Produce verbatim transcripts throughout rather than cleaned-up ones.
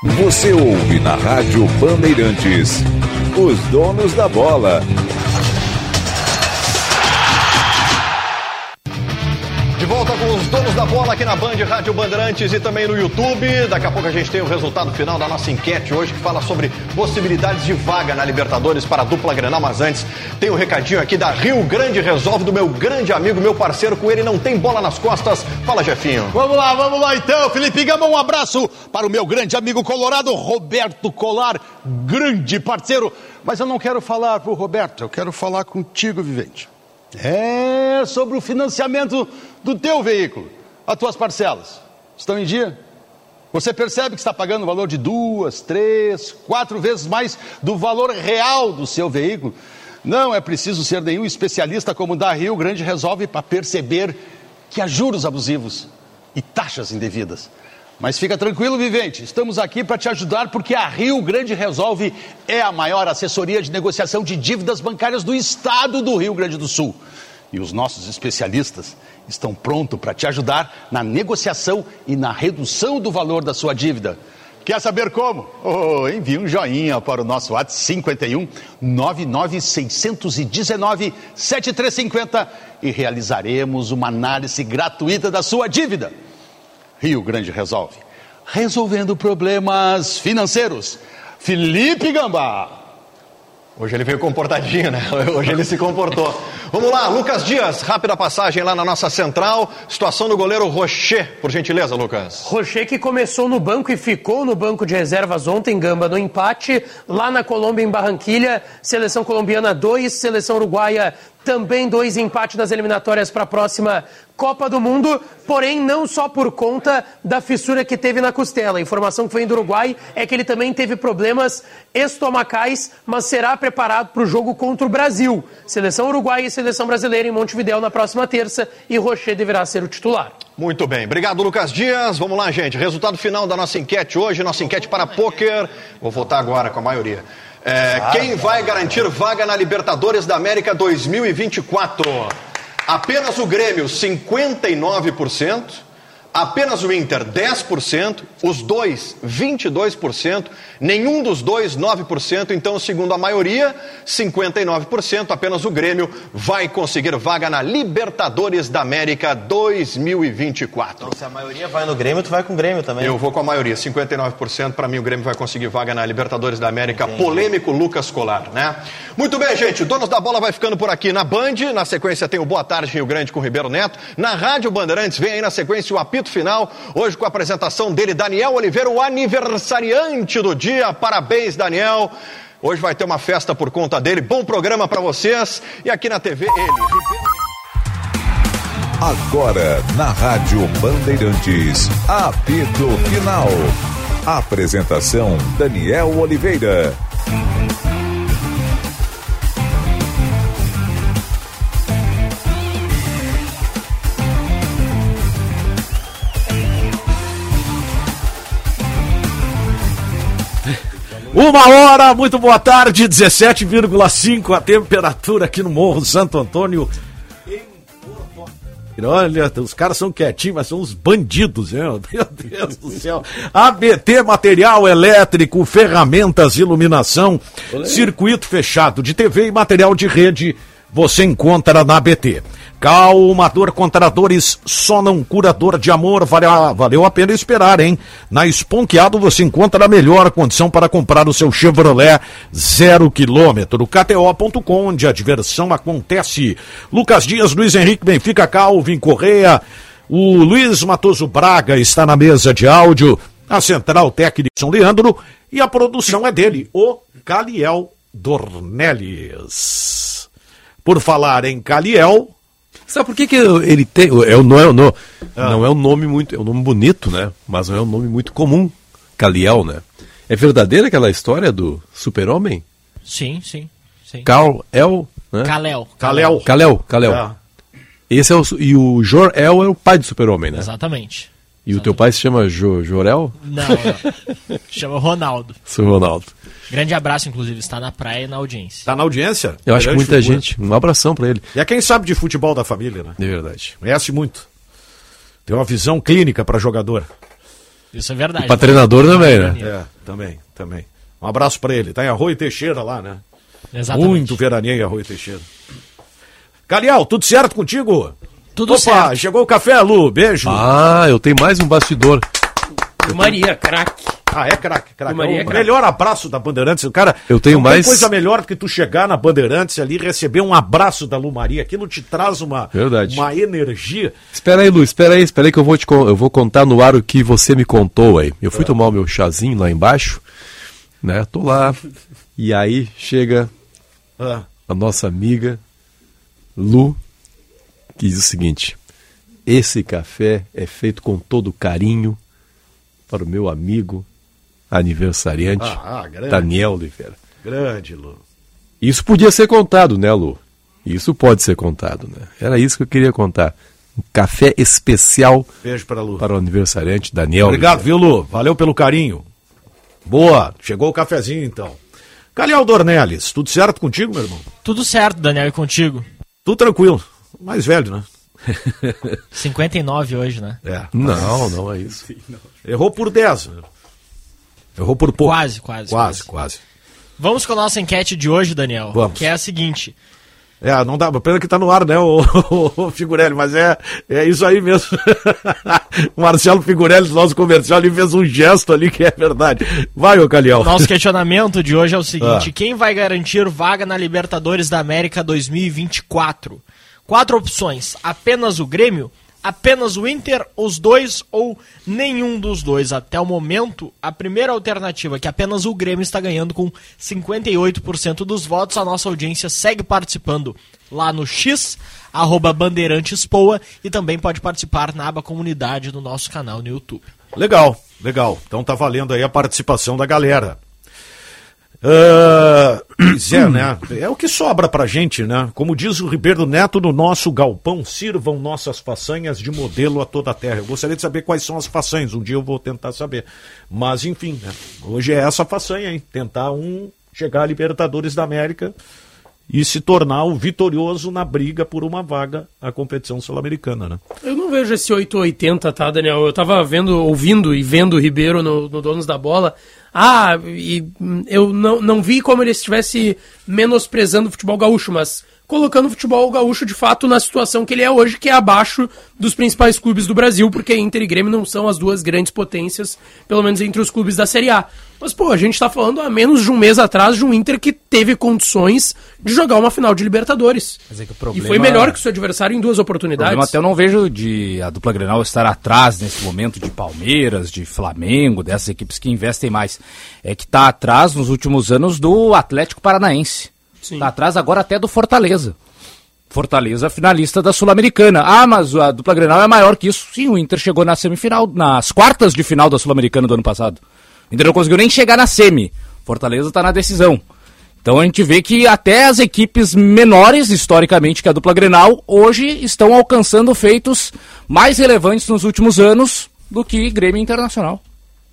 Você ouve na Rádio Bandeirantes, os donos da bola. De volta com os donos da bola aqui na Band Rádio Bandeirantes e também no YouTube. Daqui a pouco a gente tem o resultado final da nossa enquete hoje, que fala sobre possibilidades de vaga na Libertadores para a dupla Grenal. Mas antes, tem um recadinho aqui da Rio Grande Resolve, do meu grande amigo, meu parceiro, com ele não tem bola nas costas. Fala, Jefinho. Vamos lá, vamos lá então, Felipe Gama, um abraço para o meu grande amigo colorado, Roberto Colar, grande parceiro. Mas eu não quero falar pro Roberto, eu quero falar contigo, Vivente. É sobre o financiamento do teu veículo. As tuas parcelas estão em dia? Você percebe que está pagando o valor de duas, três, quatro vezes mais do valor real do seu veículo? Não é preciso ser nenhum especialista como o da Rio Grande Resolve para perceber que há juros abusivos e taxas indevidas. Mas fica tranquilo, Vivente, estamos aqui para te ajudar porque a Rio Grande Resolve é a maior assessoria de negociação de dívidas bancárias do estado do Rio Grande do Sul. E os nossos especialistas estão prontos para te ajudar na negociação e na redução do valor da sua dívida. Quer saber como? Oh, envie um joinha para o nosso WhatsApp cinco um nove nove seis um nove sete três cinco zero e realizaremos uma análise gratuita da sua dívida. Rio Grande Resolve, resolvendo problemas financeiros. Felipe Gamba. Hoje ele veio comportadinho, né? Hoje ele se comportou. Vamos lá, Lucas Dias, rápida passagem lá na nossa central. Situação do goleiro Rocher, por gentileza, Lucas. Rocher que começou no banco e ficou no banco de reservas ontem, Gamba, no empate lá na Colômbia, em Barranquilha. Seleção colombiana dois, seleção uruguaia também dois, empate nas eliminatórias para a próxima Copa do Mundo, porém não só por conta da fissura que teve na costela. A informação que vem do Uruguai é que ele também teve problemas estomacais, mas será preparado para o jogo contra o Brasil. Seleção uruguaia e seleção brasileira em Montevidéu na próxima terça, e Rocher deverá ser o titular. Muito bem, obrigado, Lucas Dias. Vamos lá, gente, resultado final da nossa enquete hoje, nossa enquete para pôquer. Vou votar agora com a maioria. É, quem vai garantir vaga na Libertadores da América dois mil e vinte e quatro? Apenas o Grêmio, cinquenta e nove por cento. Apenas o Inter, dez por cento. Os dois, vinte e dois por cento. Nenhum dos dois, nove por cento. Então, segundo a maioria, cinquenta e nove por cento. Apenas o Grêmio vai conseguir vaga na Libertadores da América dois mil e vinte e quatro. Então, se a maioria vai no Grêmio, tu vai com o Grêmio também. Eu vou com a maioria, cinquenta e nove por cento. Para mim, o Grêmio vai conseguir vaga na Libertadores da América. Entendi. Polêmico Lucas Colar, né? Muito bem, gente. O Donos da Bola vai ficando por aqui na Band. Na sequência tem o Boa Tarde Rio Grande com o Ribeiro Neto. Na Rádio Bandeirantes vem aí na sequência o apito final, hoje com a apresentação dele, Daniel Oliveira, o aniversariante do dia. Parabéns, Daniel. Hoje vai ter uma festa por conta dele. Bom programa para vocês. E aqui na T V, ele, Ribeiro. Agora, na Rádio Bandeirantes, apito final. Apresentação, Daniel Oliveira. Uma hora, muito boa tarde, dezessete vírgula cinco a temperatura aqui no Morro Santo Antônio. Olha, os caras são quietinhos, mas são uns bandidos, né? Meu Deus do céu. A B T Material Elétrico, ferramentas, iluminação, circuito fechado de T V e material de rede, você encontra na B T. Calmador Contratores, Sonam Curador de Amor, valeu, valeu a pena esperar, hein? Na Esponqueado você encontra a melhor condição para comprar o seu Chevrolet zero quilômetro. K T O ponto com, onde a diversão acontece. Lucas Dias, Luiz Henrique Benfica, Calvin Correia, o Luiz Matoso Braga está na mesa de áudio, a Central Técnica São Leandro e a produção é dele, o Caliel Dornelles. Por falar em Caliel... Sabe por que que ele tem... É, não, é, não, ah. não é um nome muito... É um nome bonito, né? Mas não é um nome muito comum. Caliel, né? É verdadeira aquela história do super-homem? Sim, sim. sim. Kal-El, né? Kal-El. Kal-El. Kal-El, Kal-El. Ah. Esse é o... E o Jor-El é o pai do super-homem, né? Exatamente. E Exatamente. O teu pai se chama jo, Jorel? Não, não. Chama Ronaldo. Sou Ronaldo. Grande abraço, inclusive, está na praia e na audiência. Está na audiência? Eu acho que muita figura. gente. Um abração pra ele. E é quem sabe de futebol da família, né? É verdade. Conhece muito. Tem uma visão clínica para jogador. Isso é verdade. E pra treinador também, né? É. também, também. Um abraço pra ele. Tá em Arroio Teixeira lá, né? Exatamente. Muito veraneio em Arroio Teixeira. Calial, tudo certo contigo? Tudo Opa, certo. chegou o café, Lu. Beijo. Ah, eu tenho mais um bastidor. Maria, craque. Ah, é craque, craque. Maria É o é craque. melhor abraço da Bandeirantes. O cara, Eu tenho não mais- tem coisa melhor do que tu chegar na Bandeirantes ali e receber um abraço da Lu Maria. Aquilo te traz uma, Verdade. uma energia. Espera aí, Lu, espera aí, espera aí que eu vou, te, con- eu vou contar no ar o que você me contou aí. Eu fui tomar o meu chazinho lá embaixo, né? Tô lá, e aí chega Ah, a nossa amiga Lu, que diz o seguinte: esse café é feito com todo carinho para o meu amigo aniversariante Ah, ah, grande. Daniel Oliveira. grande, Lu. Isso podia ser contado, né, Lu? Isso pode ser contado, né? Era isso que eu queria contar. Um café especial Beijo pra Lu. para o aniversariante Daniel Obrigado, Oliveira. viu, Lu? Valeu pelo carinho. Boa, chegou o cafezinho então. Calial Dornelles, tudo certo contigo, meu irmão? Tudo certo, Daniel, e contigo? Tudo tranquilo. Mais velho, né? cinquenta e nove hoje, né? É. Não, não é isso. Errou por dez. né? Errou por pouco. Quase, quase, Quase, quase. quase. Vamos com a nossa enquete de hoje, Daniel. Vamos. Que é a seguinte. É, não dá, pena que tá no ar, né, o, o, o Figurelli, mas é, é isso aí mesmo. O Marcelo Figurelli, do nosso comercial, ele fez um gesto ali que é verdade. Vai, ô Calial. Nosso questionamento de hoje é o seguinte: Ah. quem vai garantir vaga na Libertadores da América dois mil e vinte e quatro? Quatro opções: apenas o Grêmio, apenas o Inter, os dois ou nenhum dos dois. Até o momento, a primeira alternativa, que apenas o Grêmio está ganhando com cinquenta e oito por cento dos votos. A nossa audiência segue participando lá no X, arroba Bandeirantespoa, e também pode participar na aba comunidade do nosso canal no YouTube. Legal, legal. Então tá valendo aí a participação da galera. Ah, pois é, né? É o que sobra pra gente, né? Como diz o Ribeiro Neto, no nosso galpão, sirvam nossas façanhas de modelo a toda a terra. Eu gostaria de saber quais são as façanhas, um dia eu vou tentar saber. Mas, enfim, né? Hoje é essa façanha, hein? Tentar um chegar a Libertadores da América e se tornar o vitorioso na briga por uma vaga à competição sul-americana, né? Eu não vejo esse oito ou oitenta, tá, Daniel? Eu tava vendo, ouvindo e vendo o Ribeiro no, no Donos da Bola. Ah, e hum, eu não, não vi como ele estivesse menosprezando o futebol gaúcho, mas colocando o futebol gaúcho de fato na situação que ele é hoje, que é abaixo dos principais clubes do Brasil, porque Inter e Grêmio não são as duas grandes potências, pelo menos entre os clubes da Série A. Mas, pô, a gente tá falando há menos de um mês atrás de um Inter que teve condições de jogar uma final de Libertadores. Mas é que o E problema... foi melhor que o seu adversário em duas O oportunidades. problema até eu não vejo de a dupla Grenal estar atrás nesse momento de Palmeiras, de Flamengo, dessas equipes que investem mais. É que está atrás nos últimos anos do Atlético Paranaense. Está atrás agora até do Fortaleza. Fortaleza finalista da Sul-Americana. Ah, mas a dupla Grenal é maior que isso. Sim, o Inter chegou na semifinal, nas quartas de final da Sul-Americana do ano passado. O Inter não conseguiu nem chegar na semi. Fortaleza está na decisão. Então a gente vê que até as equipes menores, historicamente, que a dupla Grenal, hoje estão alcançando feitos mais relevantes nos últimos anos do que Grêmio Internacional.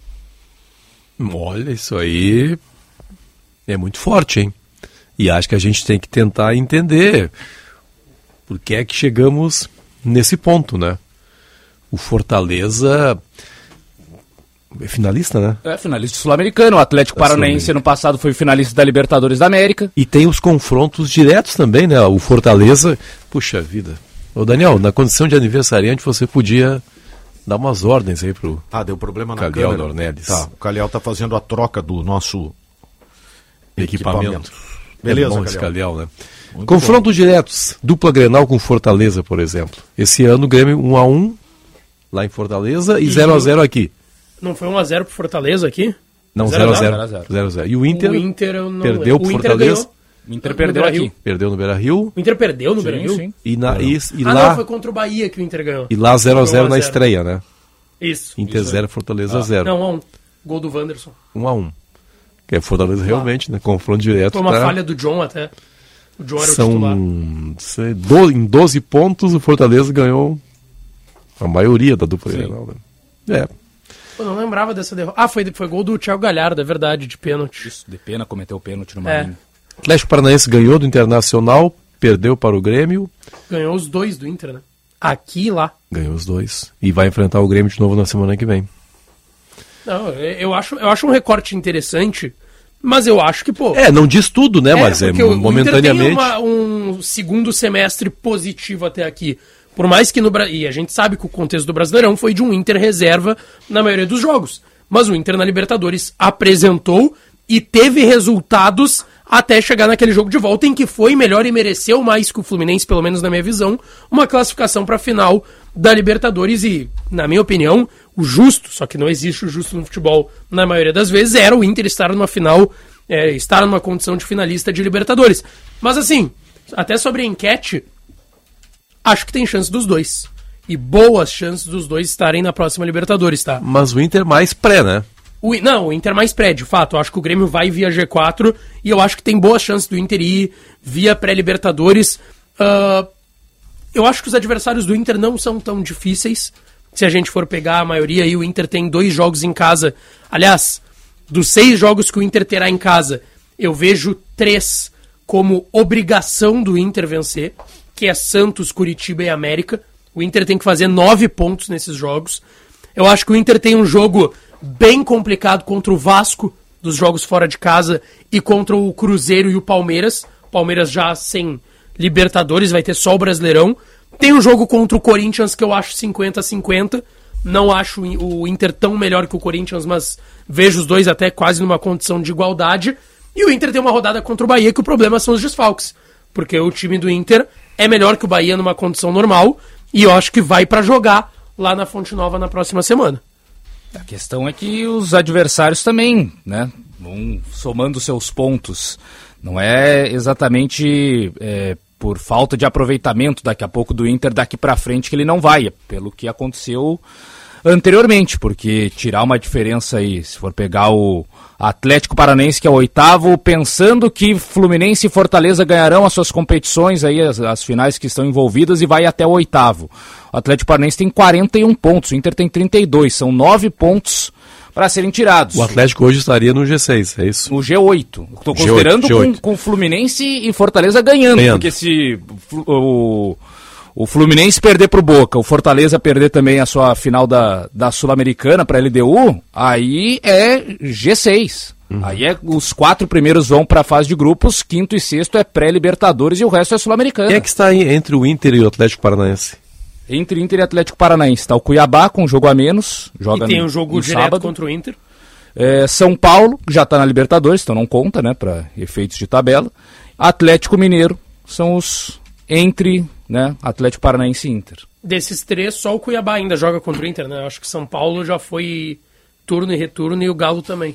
Olha, isso aí é muito forte, hein? E acho que a gente tem que tentar entender por que é que chegamos nesse ponto, né? O Fortaleza é finalista, né? É, finalista sul-americano. O Atlético Da Paranaense ano passado foi finalista da Libertadores da América. E tem os confrontos diretos também, né? O Fortaleza, puxa vida. Ô Daniel, na condição de aniversariante você podia dar umas ordens aí pro Ah, deu problema na Calial câmera. Dornelles. Tá, o Calial tá fazendo a troca do nosso equipamento. equipamento. Beleza, é bom esse Calial. Calial, né? Muito Confrontos diretos, dupla Grenal com Fortaleza, por exemplo. Esse ano o Grêmio um a um lá em Fortaleza e zero a zero aqui. Não foi um a zero pro Fortaleza aqui? Não, zero zero a a zero. zero. zero a zero. E o Inter, O Inter eu não perdeu lembro. pro O Inter Fortaleza. ganhou. O Inter No perdeu Beira-Rio. aqui. Perdeu no Beira-Rio. O Inter perdeu no Beira-Rio? sim. E, na, e, e ah, lá, não, foi contra o Bahia que o Inter ganhou. e lá zero a zero Foi um na a zero. estreia, né? Isso. Inter zero, Fortaleza zero. Não, um a um. Gol do Wanderson. um a um. Que é Fortaleza realmente, né? Confronto direto. Foi uma pra- falha do John até. O John era o titular. São sei, do- em doze pontos o Fortaleza ganhou a maioria da dupla Grenal, né? É. Eu não lembrava dessa derrota. Ah, foi, foi gol do Thiago Galhardo, é verdade, de pênalti. Isso, de pena, cometeu o pênalti no É. Marinho. Atlético Paranaense ganhou do Internacional, perdeu para o Grêmio, Ganhou os dois do Inter, né? Aqui e lá. ganhou os dois. E vai enfrentar o Grêmio de novo na semana que vem. Não, eu acho, eu acho um recorte interessante, mas eu acho que, pô... É, não diz tudo, né? É, mas é o, momentaneamente... O Inter tem uma, um segundo semestre positivo até aqui. Por mais que no Brasil... E a gente sabe que o contexto do Brasileirão foi de um Inter reserva na maioria dos jogos. Mas o Inter na Libertadores apresentou e teve resultados até chegar naquele jogo de volta em que foi melhor e mereceu mais que o Fluminense, pelo menos na minha visão, uma classificação para a final da Libertadores e, na minha opinião, o justo, só que não existe o justo no futebol na maioria das vezes, era o Inter estar numa final, é, estar numa condição de finalista de Libertadores. Mas assim, até sobre a enquete, acho que tem chance dos dois. E boas chances dos dois estarem na próxima Libertadores, tá? Mas o Inter mais pré, né? O, não, o Inter mais pré, de fato. Eu acho que o Grêmio vai via G quatro e eu acho que tem boas chances do Inter ir via pré-Libertadores. Uh, eu acho que os adversários do Inter não são tão difíceis. Se a gente for pegar a maioria aí, o Inter tem dois jogos em casa. Aliás, dos seis jogos que o Inter terá em casa, eu vejo três como obrigação do Inter vencer, que é Santos, Curitiba e América. O Inter tem que fazer nove pontos nesses jogos. Eu acho que o Inter tem um jogo bem complicado contra o Vasco, dos jogos fora de casa, e contra o Cruzeiro e o Palmeiras. Palmeiras já sem Libertadores, vai ter só o Brasileirão. Tem um jogo contra o Corinthians que eu acho cinquenta a cinquenta. Não acho o Inter tão melhor que o Corinthians, mas vejo os dois até quase numa condição de igualdade. E o Inter tem uma rodada contra o Bahia, que o problema são os desfalques. Porque o time do Inter é melhor que o Bahia numa condição normal, e eu acho que vai pra jogar lá na Fonte Nova na próxima semana. A questão é que os adversários também, né, vão somando seus pontos. Não é exatamente é, por falta de aproveitamento daqui a pouco do Inter daqui pra frente que ele não vai, pelo que aconteceu anteriormente, porque tirar uma diferença aí, se for pegar o Atlético Paranaense, que é o oitavo, pensando que Fluminense e Fortaleza ganharão as suas competições, aí as, as finais que estão envolvidas, e vai até o oitavo. O Atlético Paranaense tem quarenta e um pontos, o Inter tem trinta e dois, são nove pontos para serem tirados. O Atlético hoje estaria no G seis, é isso? No G oito. Estou considerando G oito, com, com Fluminense e Fortaleza ganhando, ganhando. Porque se o... O Fluminense perder pro Boca, o Fortaleza perder também a sua final da, da Sul-Americana para a L D U, aí é G seis. Uhum. Aí é, os quatro primeiros vão para a fase de grupos, quinto e sexto é pré-Libertadores e o resto é Sul-Americana. Quem é que está aí entre o Inter e o Atlético Paranaense? Entre Inter e Atlético Paranaense está o Cuiabá com um jogo a menos. Joga e tem no, um jogo direto sábado. Contra o Inter. É, São Paulo, que já está na Libertadores, então não conta, né, para efeitos de tabela. Atlético Mineiro são os entre... né? Atlético Paranaense e Inter. Desses três, só o Cuiabá ainda joga contra o Inter, né? Acho que São Paulo já foi turno e retorno e o Galo também.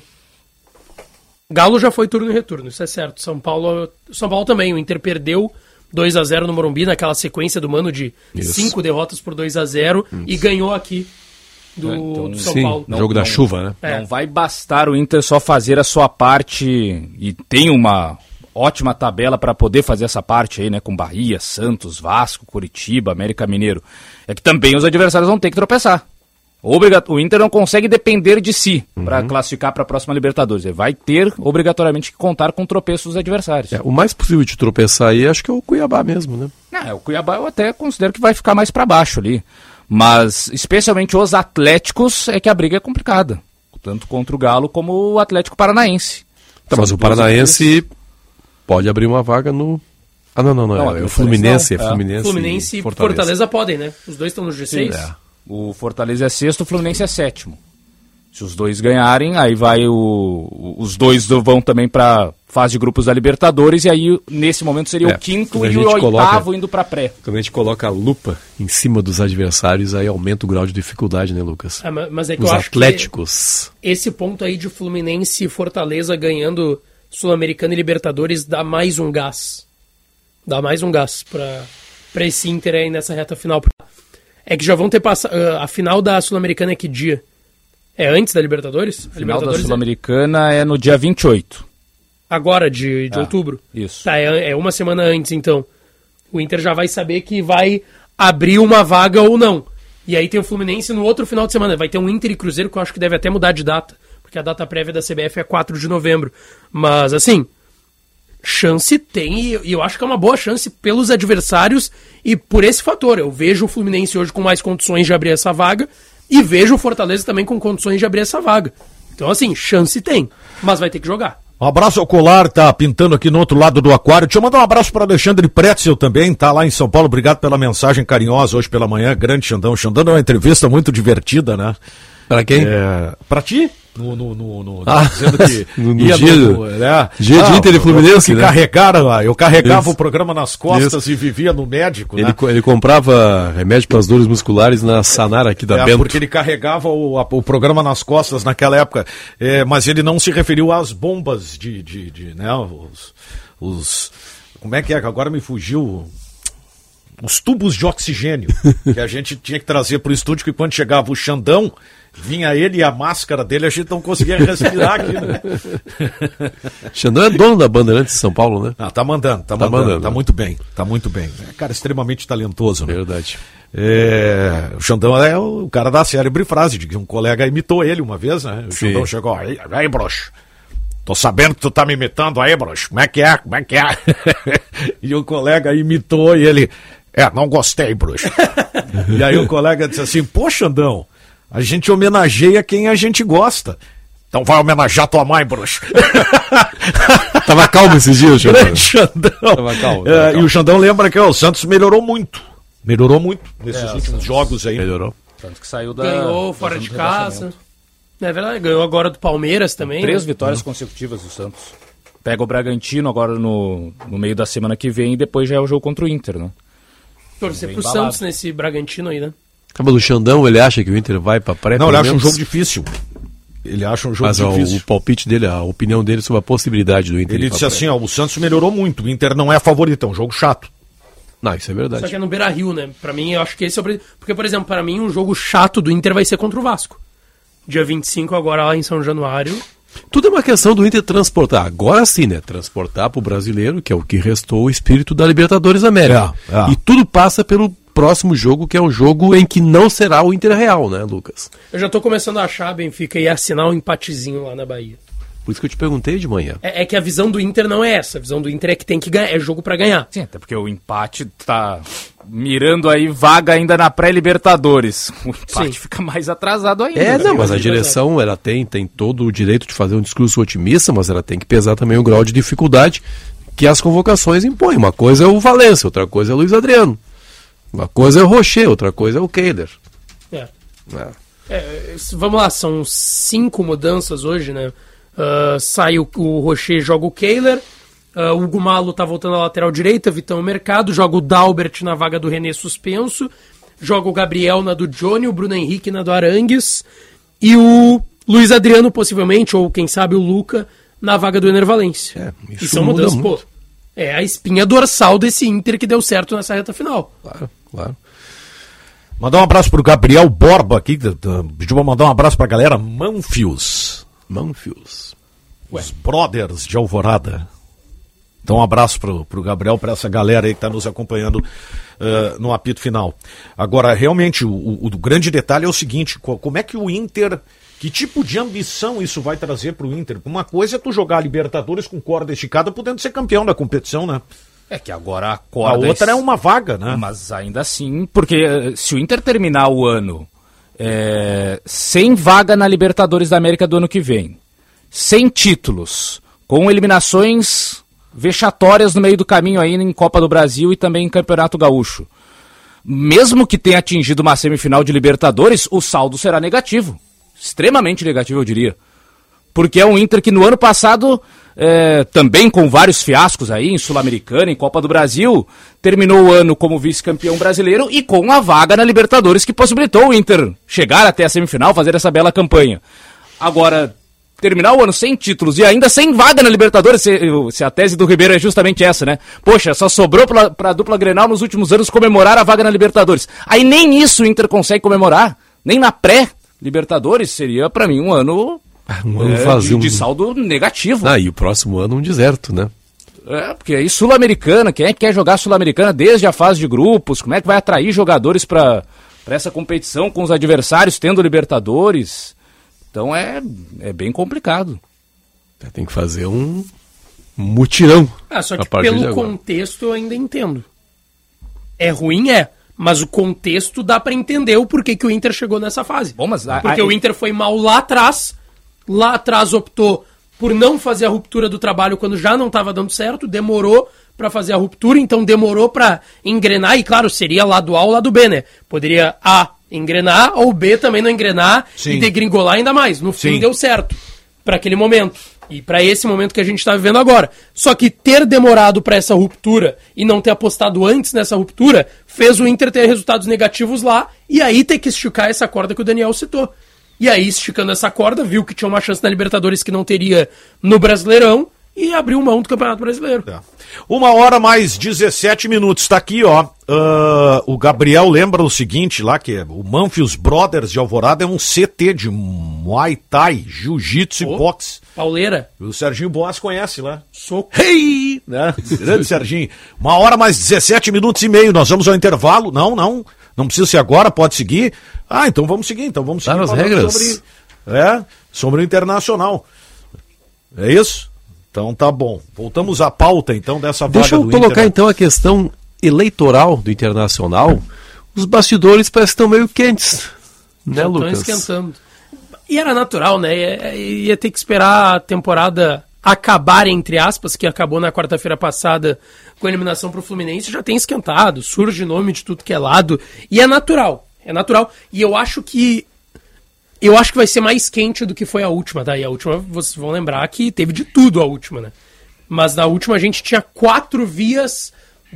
Galo já foi turno e retorno, isso é certo. São Paulo, São Paulo também. O Inter perdeu dois a zero no Morumbi, naquela sequência do Mano de isso. cinco derrotas por dois a zero isso. E ganhou aqui do, é, então, do São sim, Paulo. No jogo não, da chuva, né? É. Não vai bastar o Inter só fazer a sua parte, e tem uma ótima tabela para poder fazer essa parte aí, né, com Bahia, Santos, Vasco, Curitiba, América Mineiro. É que também os adversários vão ter que tropeçar. Obrigat- o Inter não consegue depender de si uhum. para classificar para a próxima Libertadores. Ele vai ter obrigatoriamente que contar com tropeços dos adversários. É, o mais possível de tropeçar aí acho que é o Cuiabá mesmo, né? Não, o Cuiabá eu até considero que vai ficar mais para baixo ali. Mas especialmente os Atléticos é que a briga é complicada. Tanto contra o Galo como o Atlético Paranaense. Tá, mas o Paranaense pode abrir uma vaga no... Ah, não, não, não. não é, é o Fluminense. Não. É Fluminense, Fluminense e Fortaleza. Fortaleza podem, né? Os dois estão no G seis. Sim, é. O Fortaleza é sexto, o Fluminense é sétimo. Se os dois ganharem, aí vai o... Os dois vão também para fase de grupos da Libertadores, e aí nesse momento seria é, o quinto e o oitavo coloca, indo para pré. Quando a gente coloca a lupa em cima dos adversários, aí aumenta o grau de dificuldade, né, Lucas? Ah, mas é que os eu acho Atléticos. Que esse ponto aí de Fluminense e Fortaleza ganhando Sul-Americana e Libertadores dá mais um gás. Dá mais um gás para esse Inter aí nessa reta final. É que já vão ter passado... A final da Sul-Americana é que dia? É antes da Libertadores? A final Libertadores da Sul-Americana é... é no dia vinte e oito. Agora, de, de é, outubro? Isso. Tá, é, é uma semana antes, então. O Inter já vai saber que vai abrir uma vaga ou não. E aí tem o Fluminense no outro final de semana. Vai ter um Inter e Cruzeiro que eu acho que deve até mudar de data. Porque a data prévia da C B F é quatro de novembro. Mas, assim... Chance tem, e eu acho que é uma boa chance pelos adversários e por esse fator. Eu vejo o Fluminense hoje com mais condições de abrir essa vaga, E vejo o Fortaleza também com condições de abrir essa vaga. Então, assim, chance tem, mas vai ter que jogar. Um abraço ao Colar, tá pintando aqui no outro lado do aquário. Deixa eu mandar um abraço para Alexandre Pretzel também, tá lá em São Paulo. Obrigado pela mensagem carinhosa hoje pela manhã. Grande Xandão. Xandão é uma entrevista muito divertida, né? Para quem? É, para ti? No, no, no, no, ah, dizendo que no, no ia dia, no, no, né? dia ah, de Inter e Fluminense, eu, né? carregara, eu carregava Isso. o programa nas costas Isso. e vivia no médico, ele, né? ele comprava remédio para as dores musculares na Sanara aqui da é, Bento. porque ele carregava o, a, o programa nas costas naquela época, é, mas ele não se referiu às bombas de, de, de né, os, os, como é que é, agora me fugiu, os tubos de oxigênio, que a gente tinha que trazer para o estúdio, que quando chegava o Xandão, vinha ele e a máscara dele, a gente não conseguia respirar aqui, né? Xandão é dono da Bandeirantes de São Paulo, né? Ah, tá mandando, tá, tá mandando, mandando, tá né? muito bem, tá muito bem. É, cara, extremamente talentoso, né? Verdade. É, o Xandão é o cara da célebre frase, de que um colega imitou ele uma vez, né? O Sim. Xandão chegou, aí, aí, broxo, tô sabendo que tu tá me imitando aí, broxo, como é que é, como é que é? E o colega imitou e ele, é, não gostei, broxo. E aí o colega disse assim, pô, Xandão, a gente homenageia quem a gente gosta. Então vai homenagear tua mãe, bruxo. Tava calmo esses dias, Xandão. Xandão. Tava calmo, tava é, calmo. E o Xandão lembra que ó, o Santos melhorou muito. Melhorou muito nesses é, últimos jogos aí. Melhorou. Tanto que saiu da... Ganhou fora de casa. É verdade, ganhou agora do Palmeiras também. Três né? vitórias hum. consecutivas do Santos. Pega o Bragantino agora no, no meio da semana que vem e depois já é o jogo contra o Inter, né? Torcer pro balado. Santos nesse Bragantino aí, né? Mas o Xandão, ele acha que o Inter vai pra pré? Não, ele acha um jogo difícil. Ele acha um jogo Mas, difícil. Mas o palpite dele, a opinião dele sobre a possibilidade do Inter. Ele disse assim, ó, o Santos melhorou muito, o Inter não é favorito, é um jogo chato. Não, isso é verdade. Só que é no Beira-Rio, né? Pra mim, eu acho que esse é o... Porque, por exemplo, pra mim, um jogo chato do Inter vai ser contra o Vasco. Dia vinte e cinco, agora lá em São Januário. Tudo é uma questão do Inter transportar. Agora sim, né? Transportar pro brasileiro, que é o que restou, o espírito da Libertadores da América. É, é. E tudo passa pelo próximo jogo, que é um jogo em que não será o Inter real, né, Lucas? Eu já tô começando a achar, Benfica, e assinar um empatezinho lá na Bahia. Por isso que eu te perguntei de manhã. É, é que a visão do Inter não é essa. A visão do Inter é que tem que ganhar, é jogo pra ganhar. Sim, até porque o empate tá mirando aí vaga ainda na pré-Libertadores. O empate Sim. fica mais atrasado ainda. É, não, mas a direção, ela tem, tem todo o direito de fazer um discurso otimista, mas ela tem que pesar também o grau de dificuldade que as convocações impõem. Uma coisa é o Valência, outra coisa é o Luiz Adriano. Uma coisa é o Rocher, outra coisa é o Keider. É. É. É, vamos lá, são cinco mudanças hoje, né? Uh, sai o, o Rocher, joga o Keiler. Uh, o Hugo Malo tá voltando à lateral direita, Vitão Mercado. Joga o Dalbert na vaga do René suspenso. Joga o Gabriel na do Johnny, o Bruno Henrique na do Arangues. E o Luiz Adriano, possivelmente, ou quem sabe o Luca, na vaga do Ener Valencia. É, e são mudanças, pô. É a espinha dorsal desse Inter que deu certo nessa reta final. Claro, claro. Mandar um abraço pro Gabriel Borba aqui. Pediu pra mandar um abraço pra galera Manfios. Manfios. Os brothers de Alvorada. Então um abraço pro, pro Gabriel, pra essa galera aí que tá nos acompanhando uh, no apito final. Agora, realmente, o, o, o grande detalhe é o seguinte, como é que o Inter... Que tipo de ambição isso vai trazer pro Inter? Uma coisa é tu jogar a Libertadores com corda esticada, podendo ser campeão da competição, né? É que agora a corda... A outra é uma vaga, né? Mas ainda assim, porque se o Inter terminar o ano é, sem vaga na Libertadores da América do ano que vem, sem títulos, com eliminações vexatórias no meio do caminho aí em Copa do Brasil e também em Campeonato Gaúcho, mesmo que tenha atingido uma semifinal de Libertadores, o saldo será negativo. Extremamente negativo, eu diria. Porque é um Inter que no ano passado, é, também com vários fiascos aí, em Sul-Americana, em Copa do Brasil, terminou o ano como vice-campeão brasileiro e com a vaga na Libertadores que possibilitou o Inter chegar até a semifinal, fazer essa bela campanha. Agora, terminar o ano sem títulos e ainda sem vaga na Libertadores, se, se a tese do Ribeiro é justamente essa, né? Poxa, só sobrou pra, pra dupla Grenal nos últimos anos comemorar a vaga na Libertadores. Aí nem isso o Inter consegue comemorar, nem na pré Libertadores seria, pra mim, um ano, um ano é, de, de saldo negativo. Ah, e o próximo ano um deserto, né? É, porque aí Sul-Americana, quem é que quer jogar Sul-Americana desde a fase de grupos? Como é que vai atrair jogadores pra, pra essa competição com os adversários tendo Libertadores? Então é, é bem complicado. Tem que fazer um mutirão. Ah, só que pelo contexto eu ainda entendo. É ruim, é. Mas o contexto dá para entender o porquê que o Inter chegou nessa fase. Bom, mas a, Porque a, o Inter foi mal lá atrás, lá atrás optou por não fazer a ruptura do trabalho quando já não estava dando certo, demorou para fazer a ruptura, então demorou para engrenar, e claro, seria lado A ou lado B, né? Poderia A engrenar ou B também não engrenar Sim. e degringolar ainda mais. No fim Sim. deu certo para aquele momento e para esse momento que a gente está vivendo agora. Só que ter demorado para essa ruptura e não ter apostado antes nessa ruptura fez o Inter ter resultados negativos lá e aí ter que esticar essa corda que o Daniel citou. E aí, esticando essa corda, viu que tinha uma chance na Libertadores que não teria no Brasileirão e abriu mão do Campeonato Brasileiro. É. Uma hora mais dezessete minutos. Tá aqui, ó. Uh, o Gabriel lembra o seguinte lá, que é, o Manfios Brothers de Alvorada é um C T de Muay Thai, Jiu-Jitsu oh, e boxe. Pauleira. O Serginho Boas conhece lá. Soco. Hey! Né? Grande Serginho. Uma hora mais dezessete minutos e meio. Nós vamos ao intervalo. Não, não. Não precisa ser agora, pode seguir. Ah, então vamos seguir. Então vamos seguir. Tá nas regras. Sobre, é, sobre o Internacional. É isso? Então tá bom. Voltamos à pauta então dessa vaga Deixa eu do colocar Inter. então a questão eleitoral do Internacional. Os bastidores parecem que estão meio quentes, né, Já Lucas? Estão esquentando. E era natural, né? Ia, ia ter que esperar a temporada acabar, entre aspas, que acabou na quarta-feira passada com a eliminação pro Fluminense, já tem esquentado, surge nome de tudo que é lado, e é natural, é natural. E eu acho que Eu acho que vai ser mais quente do que foi a última, tá? E a última, vocês vão lembrar que teve de tudo a última, né? Mas na última a gente tinha quatro vias,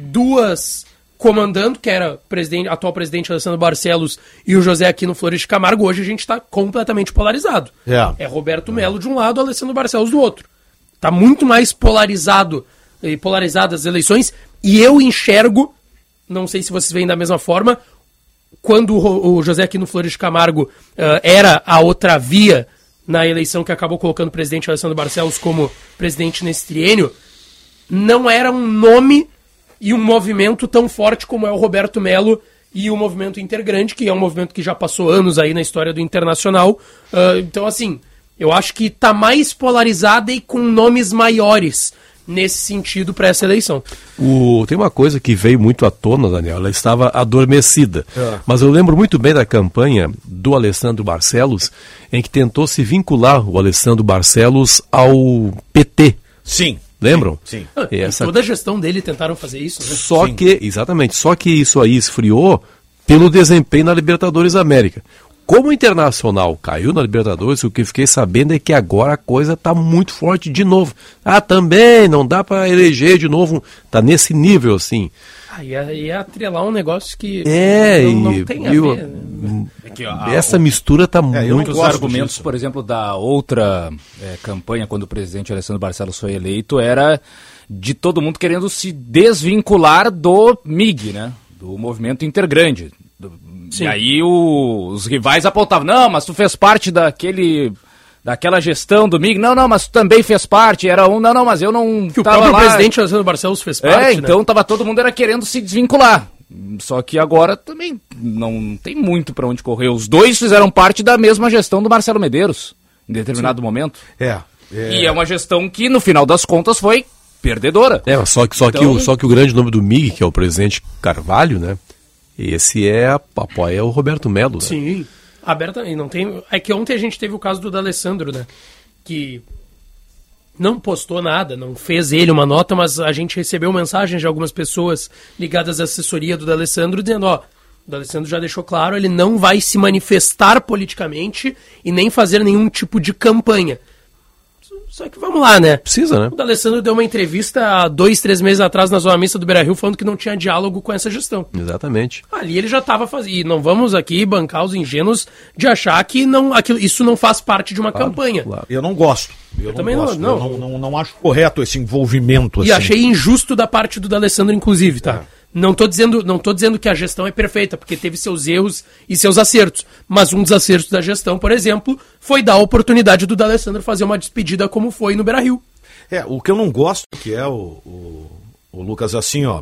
duas comandando, que era o presidente, atual presidente Alessandro Barcelos e o José Aquino Flores de Camargo. Hoje a gente tá completamente polarizado. Yeah. É Roberto Melo de um lado, Alessandro Barcelos do outro. Tá muito mais polarizado e polarizadas as eleições, e eu enxergo, não sei se vocês veem da mesma forma, quando o José Aquino Flores de Camargo uh, era a outra via na eleição que acabou colocando o presidente Alessandro Barcelos como presidente nesse triênio, não era um nome e um movimento tão forte como é o Roberto Melo e o movimento Intergrande, que é um movimento que já passou anos aí na história do Internacional. Uh, então, assim, eu acho que tá mais polarizada e com nomes maiores nesse sentido para essa eleição. O, tem uma coisa que veio muito à tona, Daniel, ela estava adormecida. É. Mas eu lembro muito bem da campanha do Alessandro Barcelos, em que tentou se vincular o Alessandro Barcelos ao P T. Sim. Lembram? Sim. Ah, e essa... toda a gestão dele tentaram fazer isso, né? Só Sim. que, exatamente, só que isso aí esfriou pelo desempenho na Libertadores da América. Como o Internacional caiu na Libertadores, o que fiquei sabendo é que agora a coisa está muito forte de novo. Ah, também, não dá para eleger de novo, tá nesse nível assim. Ah, ia, ia atrelar um negócio que é, não, não e, tem a e, ver. Né? É que, ó, essa mistura está é, muito... Os argumentos, disso. Por exemplo, da outra é, campanha, quando o presidente Alessandro Barcelos foi eleito, era de todo mundo querendo se desvincular do M I G, né? Do movimento Intergrande. Sim. E aí o, os rivais apontavam, não, mas tu fez parte daquele, daquela gestão do M I G, não, não, mas tu também fez parte, era um, não, não, mas eu não que tava o próprio lá. presidente Alessandro Barcelos fez parte, É, então né? tava todo mundo era querendo se desvincular, só que agora também não tem muito para onde correr, os dois fizeram parte da mesma gestão do Marcelo Medeiros, em determinado Sim. momento. É, é. E é uma gestão que no final das contas foi perdedora. É, só que, só, então... que o, só que o grande nome do M I G, que é o presidente Carvalho, né? Esse é, apoia o Roberto Melo, né? Sim, abertamente. Não tem... É que ontem a gente teve o caso do D'Alessandro, né? Que não postou nada, não fez ele uma nota, mas a gente recebeu mensagens de algumas pessoas ligadas à assessoria do D'Alessandro dizendo, ó, o D'Alessandro já deixou claro, ele não vai se manifestar politicamente e nem fazer nenhum tipo de campanha. Só que vamos lá, né? Precisa, né? O D'Alessandro deu uma entrevista há dois, três meses atrás na Zona Mista do Beira-Rio falando que não tinha diálogo com essa gestão. Exatamente. Ali ele já estava fazendo. E não vamos aqui bancar os ingênuos de achar que não, aquilo, isso não faz parte de uma claro, campanha. Claro. Eu não gosto. Eu, eu não também gosto. não, não. Eu não, não, não acho correto esse envolvimento. E assim. achei injusto da parte do D'Alessandro, inclusive, tá? É. Não tô dizendo, não tô dizendo que a gestão é perfeita, porque teve seus erros e seus acertos. Mas um dos acertos da gestão, por exemplo, foi dar a oportunidade do D'Alessandro fazer uma despedida como foi no Beira-Rio. É, o que eu não gosto, que é o, o, o Lucas, assim, ó.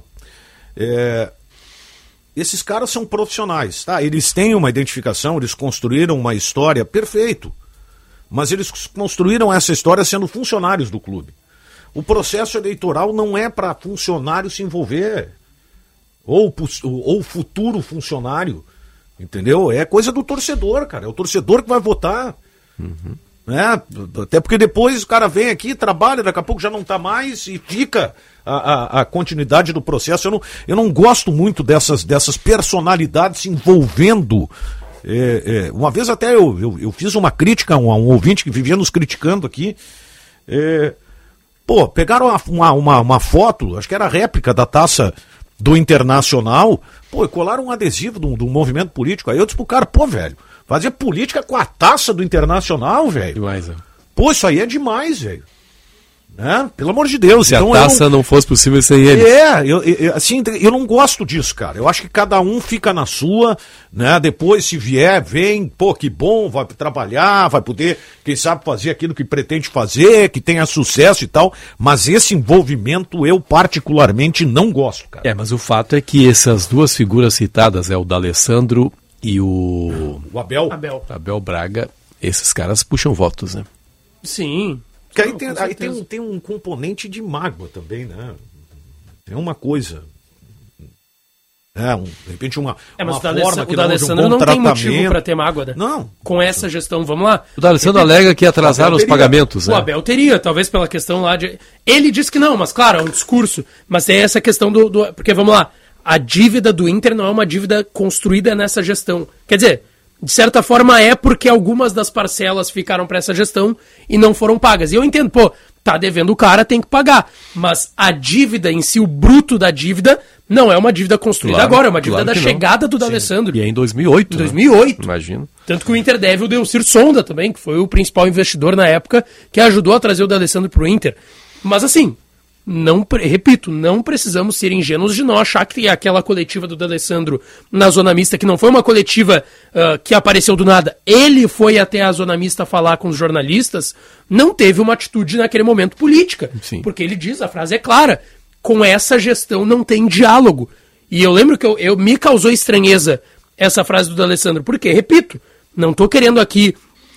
É, esses caras são profissionais, tá? Eles têm uma identificação, eles construíram uma história, perfeito. Mas eles construíram essa história sendo funcionários do clube. O processo eleitoral não é para funcionário se envolver. ou ou futuro funcionário, entendeu? É coisa do torcedor, cara. É o torcedor que vai votar. Uhum. É, até porque depois o cara vem aqui, trabalha, daqui a pouco já não está mais e fica a, a, a continuidade do processo. Eu não, eu não gosto muito dessas, dessas personalidades se envolvendo. É, é, uma vez até eu, eu, eu fiz uma crítica a um, a um ouvinte que vivia nos criticando aqui. É, pô, pegaram uma, uma, uma, uma foto, acho que era a réplica da taça do Internacional, pô, e colaram um adesivo de um, de um movimento político. Aí eu disse pro cara, pô, velho, fazer política com a taça do Internacional, velho. Demais, é. Pô, isso aí é demais, velho. Né? Pelo amor de Deus. Se então, a taça não... não fosse possível sem ele. É, eu, eu, assim, eu não gosto disso, cara. Eu acho que cada um fica na sua, né? Depois, se vier, vem, pô, que bom, vai trabalhar, vai poder, quem sabe, fazer aquilo que pretende fazer, que tenha sucesso e tal. Mas esse envolvimento eu particularmente não gosto, cara. É, mas o fato é que essas duas figuras citadas, é o D'Alessandro e o... O Abel. Abel. Abel Braga, esses caras puxam votos, né? Sim. Que aí, tem, aí tem, um, tem um componente de mágoa também, né? Tem uma coisa. É, um, de repente uma, é, mas uma o forma que o D'Alessandro não, um não tem motivo para ter mágoa, né? Não. Com essa gestão, vamos lá. O D'Alessandro alega que atrasaram os pagamentos, né? O Abel teria, talvez pela questão lá de... Ele disse que não, mas claro, é um discurso. Mas tem essa questão do... do... Porque, vamos lá, a dívida do Inter não é uma dívida construída nessa gestão. Quer dizer... De certa forma é porque algumas das parcelas ficaram para essa gestão e não foram pagas. E eu entendo, pô, tá devendo o cara, tem que pagar. Mas a dívida em si, o bruto da dívida, não é uma dívida construída claro, agora, é uma dívida claro da chegada do D'Alessandro. E é em dois mil e oito. Em dois mil e oito. Né? Imagino. Tanto que o Inter deve o Delcir Sonda também, que foi o principal investidor na época, que ajudou a trazer o D'Alessandro pro Inter. Mas assim... Não, repito, não precisamos ser ingênuos de não achar que aquela coletiva do D'Alessandro na Zona Mista, que não foi uma coletiva uh, que apareceu do nada, ele foi até a Zona Mista falar com os jornalistas, não teve uma atitude naquele momento política. Sim. Porque ele diz, a frase é clara, com essa gestão não tem diálogo. E eu lembro que eu, eu me causou estranheza essa frase do D'Alessandro, porque, repito, não estou querendo aqui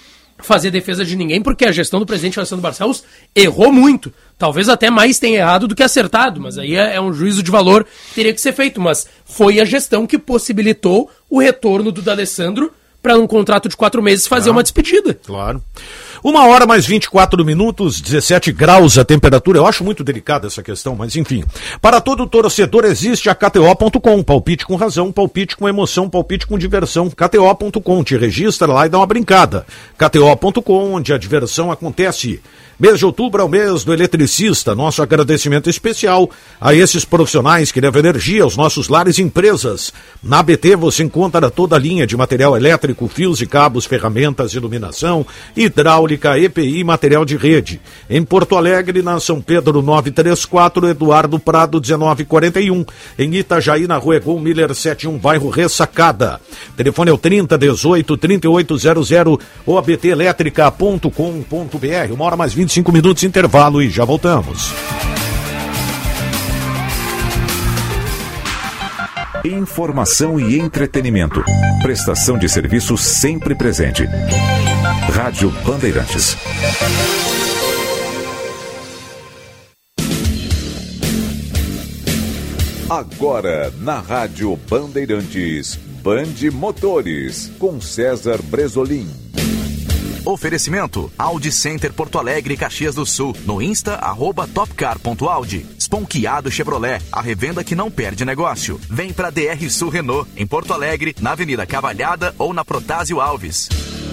fazer defesa de ninguém, porque a gestão do presidente Alessandro Barcelos errou muito. Talvez até mais tenha errado do que acertado, mas aí é, é um juízo de valor que teria que ser feito. Mas foi a gestão que possibilitou o retorno do D'Alessandro para um contrato de quatro meses fazer ah, uma despedida. Claro. Uma hora mais vinte e quatro minutos, dezessete graus a temperatura. Eu acho muito delicada essa questão, mas enfim. Para todo torcedor existe a K T O ponto com. Palpite com razão, palpite com emoção, palpite com diversão. K T O ponto com. Te registra lá e dá uma brincada. K T O ponto com, onde a diversão acontece. Mês de outubro é o mês do eletricista. Nosso agradecimento especial a esses profissionais que levam energia aos nossos lares e empresas. Na A B T você encontra toda a linha de material elétrico, fios e cabos, ferramentas, iluminação, hidráulica, E P I, material de rede. Em Porto Alegre, na São Pedro novecentos e trinta e quatro, Eduardo Prado dezenove quarenta e um. Em Itajaí, na Rua Egol Miller setenta e um, bairro Ressacada. Telefone é o trinta, dezoito, trinta e oito zero zero ou a b t elétrica ponto com ponto b r. Uma hora mais vinte e cinco minutos, intervalo e já voltamos. Informação e entretenimento. Prestação de serviço sempre presente. Rádio Bandeirantes. Agora, na Rádio Bandeirantes, Band Motores, com César Bresolim. Oferecimento Audi Center Porto Alegre, Caxias do Sul. No Insta, arroba topcar ponto audi. Sponkeado Chevrolet, a revenda que não perde negócio. Vem pra D R Sul Renault, em Porto Alegre, na Avenida Cavalhada ou na Protásio Alves.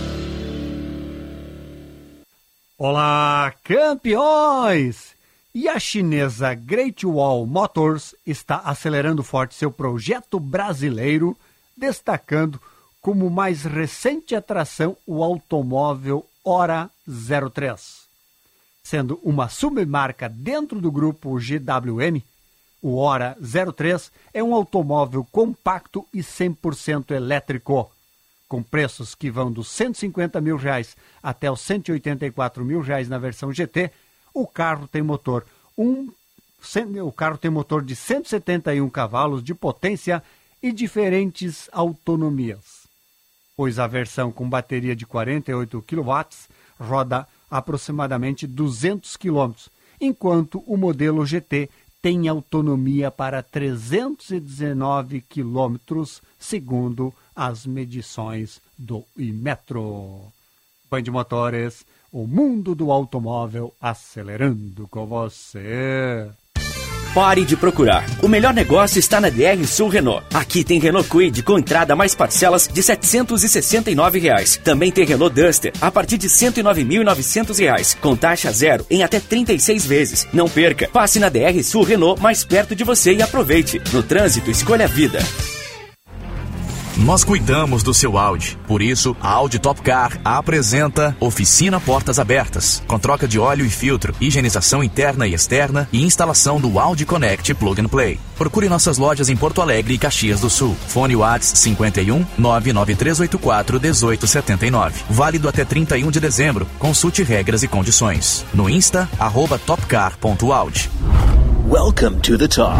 Olá, campeões! E a chinesa Great Wall Motors está acelerando forte seu projeto brasileiro, destacando como mais recente atração o automóvel Hora zero três. Sendo uma submarca dentro do grupo G W M, o Hora zero três é um automóvel compacto e cem por cento elétrico. Com preços que vão dos cento e cinquenta mil reais até os cento e oitenta e quatro mil reais na versão G T, o carro tem motor, um, o carro tem motor de cento e setenta e um cavalos de potência e diferentes autonomias, pois a versão com bateria de quarenta e oito quilowatts roda aproximadamente duzentos quilômetros, enquanto o modelo G T tem autonomia para trezentos e dezenove quilômetros, segundo as medições do Imetro. Band Motores, o mundo do automóvel acelerando com você. Pare de procurar. O melhor negócio está na D R Sul Renault. Aqui tem Renault Kwid com entrada mais parcelas de setecentos e sessenta e nove reais. Também tem Renault Duster a partir de cento e nove mil e novecentos reais, com taxa zero em até trinta e seis vezes. Não perca. Passe na D R Sul Renault mais perto de você e aproveite. No trânsito, escolha a vida. Nós cuidamos do seu Audi. Por isso, a Audi Top Car apresenta Oficina Portas Abertas, com troca de óleo e filtro, higienização interna e externa e instalação do Audi Connect Plug and Play. Procure nossas lojas em Porto Alegre e Caxias do Sul. Fone WhatsApp cinquenta e um, nove nove três oito quatro, um oito sete nove. Válido até trinta e um de dezembro. Consulte regras e condições. No Insta, arroba topcar ponto audi. Welcome to the top.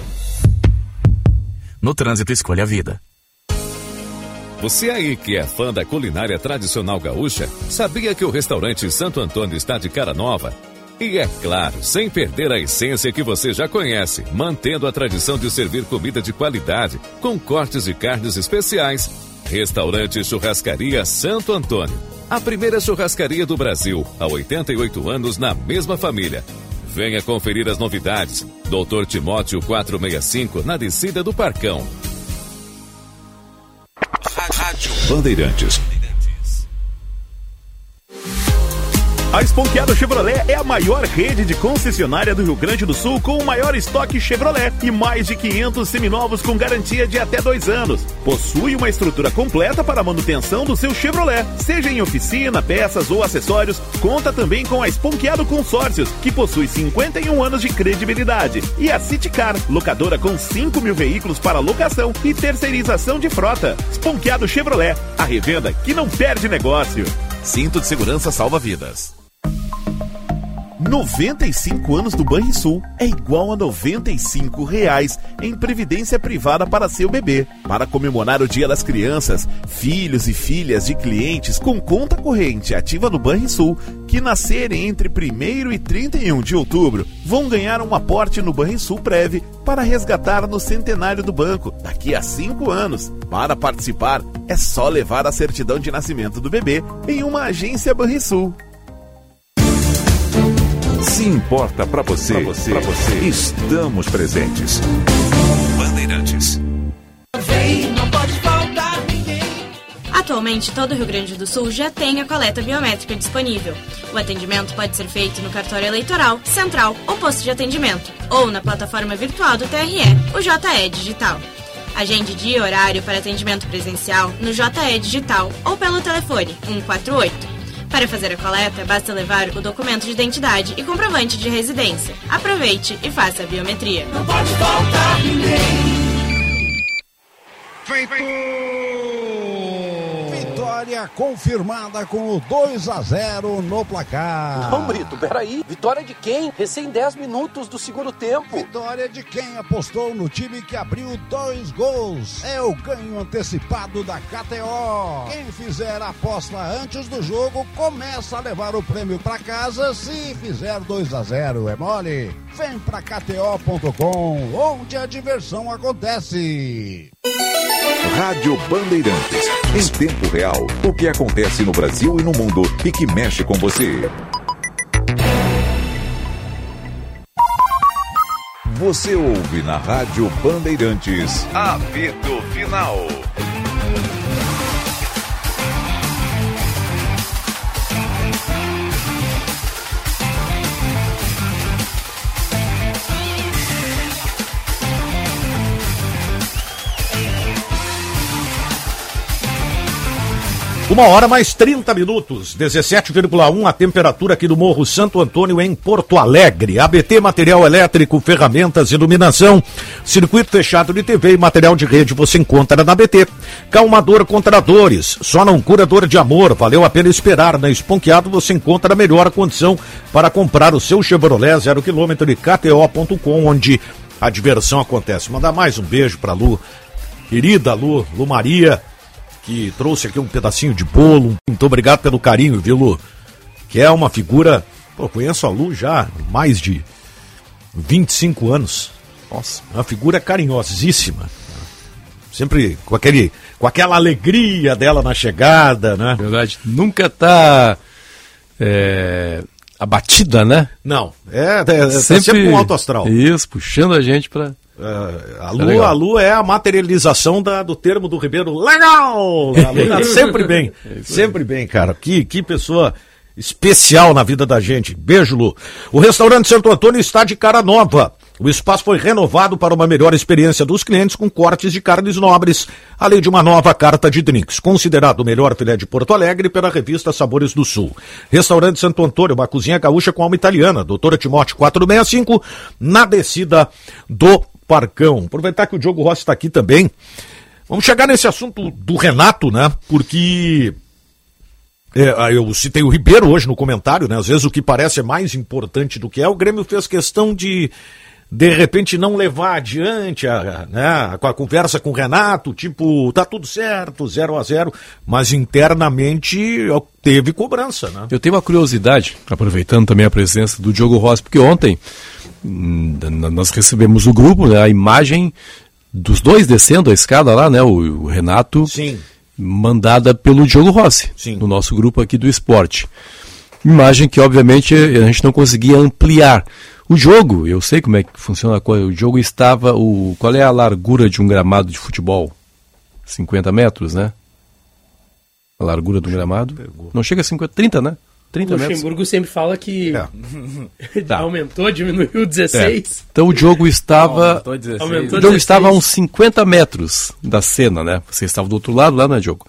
No trânsito, escolha a vida. Você aí que é fã da culinária tradicional gaúcha, sabia que o restaurante Santo Antônio está de cara nova? E é claro, sem perder a essência que você já conhece, mantendo a tradição de servir comida de qualidade, com cortes de carnes especiais. Restaurante Churrascaria Santo Antônio, a primeira churrascaria do Brasil, há oitenta e oito anos na mesma família. Venha conferir as novidades. doutor Timóteo quatrocentos e sessenta e cinco, na descida do Parcão. Rádio Bandeirantes. A Esponqueado Chevrolet é a maior rede de concessionária do Rio Grande do Sul com o maior estoque Chevrolet e mais de quinhentos seminovos com garantia de até dois anos. Possui uma estrutura completa para a manutenção do seu Chevrolet, seja em oficina, peças ou acessórios. Conta também com a Esponqueado Consórcios, que possui cinquenta e um anos de credibilidade. E a Citicar, locadora com cinco mil veículos para locação e terceirização de frota. Esponqueado Chevrolet, a revenda que não perde negócio. Cinto de segurança salva vidas. noventa e cinco anos do Banrisul é igual a noventa e cinco reais em previdência privada para seu bebê. Para comemorar o Dia das Crianças, filhos e filhas de clientes com conta corrente ativa no Banrisul, que nascerem entre primeiro e trinta e um de outubro, vão ganhar um aporte no Banrisul Prev para resgatar no centenário do banco daqui a cinco anos. Para participar, é só levar a certidão de nascimento do bebê em uma agência Banrisul. Se importa pra você, pra você, pra você, estamos presentes. Bandeirantes. Não pode faltar ninguém. Atualmente, todo o Rio Grande do Sul já tem a coleta biométrica disponível. O atendimento pode ser feito no cartório eleitoral, central ou posto de atendimento, ou na plataforma virtual do T R E, o J E Digital. Agende dia e horário para atendimento presencial no J E Digital ou pelo telefone um quatro oito. Para fazer a coleta, basta levar o documento de identidade e comprovante de residência. Aproveite e faça a biometria. Não pode faltar ninguém. Feito! Vitória confirmada com o dois a zero no placar. Não, Brito, peraí. Vitória de quem? Recém dez minutos do segundo tempo. Vitória de quem apostou no time que abriu dois gols. É o ganho antecipado da K T O. Quem fizer a aposta antes do jogo começa a levar o prêmio para casa se fizer dois a zero. É mole? Vem pra K T O ponto com, onde a diversão acontece. Rádio Bandeirantes. Em tempo real, o que acontece no Brasil e no mundo e que mexe com você. Você ouve na Rádio Bandeirantes. Apito Final. Uma hora mais trinta minutos, dezessete vírgula um a temperatura aqui do Morro Santo Antônio em Porto Alegre. A B T Material Elétrico, Ferramentas, Iluminação, circuito fechado de T V e material de rede você encontra na B T. Calmador contra dores, só não cura dor de amor, valeu a pena esperar. Na Esponqueado você encontra a melhor condição para comprar o seu Chevrolet zero quilômetro de K T O ponto com, onde a diversão acontece. Mandar mais um beijo pra Lu, querida Lu, Lu Maria, que trouxe aqui um pedacinho de bolo. Muito obrigado pelo carinho, viu, Lu? Que é uma figura... Pô, conheço a Lu já mais de vinte e cinco anos. Nossa, uma figura carinhosíssima. Sempre com, aquele, com aquela alegria dela na chegada, né? Verdade. Nunca tá é, abatida, né? Não. É, é sempre, tá sempre com alto astral. Isso, puxando a gente pra... Uh, a, Lu, a Lu é a materialização da, do termo do Ribeiro. Legal! A Lu tá sempre bem. Sempre bem, cara. Que, que pessoa especial na vida da gente. Beijo, Lu. O restaurante Santo Antônio está de cara nova. O espaço foi renovado para uma melhor experiência dos clientes com cortes de carnes nobres, além de uma nova carta de drinks, considerado o melhor filé de Porto Alegre pela revista Sabores do Sul. Restaurante Santo Antônio, uma cozinha gaúcha com alma italiana, doutora Timóteo quatrocentos e sessenta e cinco, na descida do Parcão. Aproveitar que o Diogo Rossi está aqui também. Vamos chegar nesse assunto do Renato, né? Porque é, eu citei o Ribeiro hoje no comentário, né? Às vezes o que parece é mais importante do que é. O Grêmio fez questão de, de repente, não levar adiante a, né, a conversa com o Renato, tipo, tá tudo certo, zero a zero, mas internamente teve cobrança, né? Eu tenho uma curiosidade, aproveitando também a presença do Diogo Rossi, porque ontem nós recebemos o grupo, né, a imagem dos dois descendo a escada lá, né, o, o Renato, sim, mandada pelo Diogo Rossi, sim, no nosso grupo aqui do esporte. Imagem que, obviamente, a gente não conseguia ampliar. O jogo, eu sei como é que funciona a coisa, o jogo estava, o, qual é a largura de um gramado de futebol? cinquenta metros, né? A largura do gramado? Não chega a cinquenta, trinta, né? trinta o metros. Luxemburgo sempre fala que é. Tá. aumentou, diminuiu dezesseis. É. Então o jogo estava, aumentou dezesseis. O jogo dezesseis. Estava a uns cinquenta metros da cena, né? Você estava do outro lado lá, né, Diogo?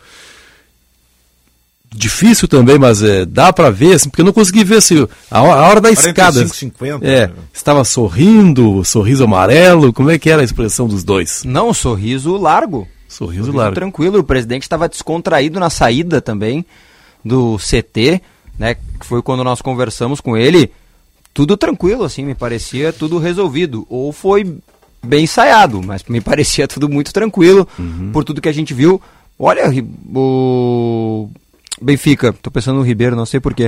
Difícil também, mas é, dá para ver, assim, porque eu não consegui ver se assim, a, a hora da escada. cinquenta, é, né? Estava sorrindo, sorriso amarelo, como é que era a expressão dos dois? Não, sorriso largo. Sorriso, sorriso largo. Tranquilo, o presidente estava descontraído na saída também do C T, né, que foi quando nós conversamos com ele, tudo tranquilo, assim, me parecia tudo resolvido, ou foi bem ensaiado, mas me parecia tudo muito tranquilo, uhum. Por tudo que a gente viu. Olha, o Benfica, tô pensando no Ribeiro, não sei porquê,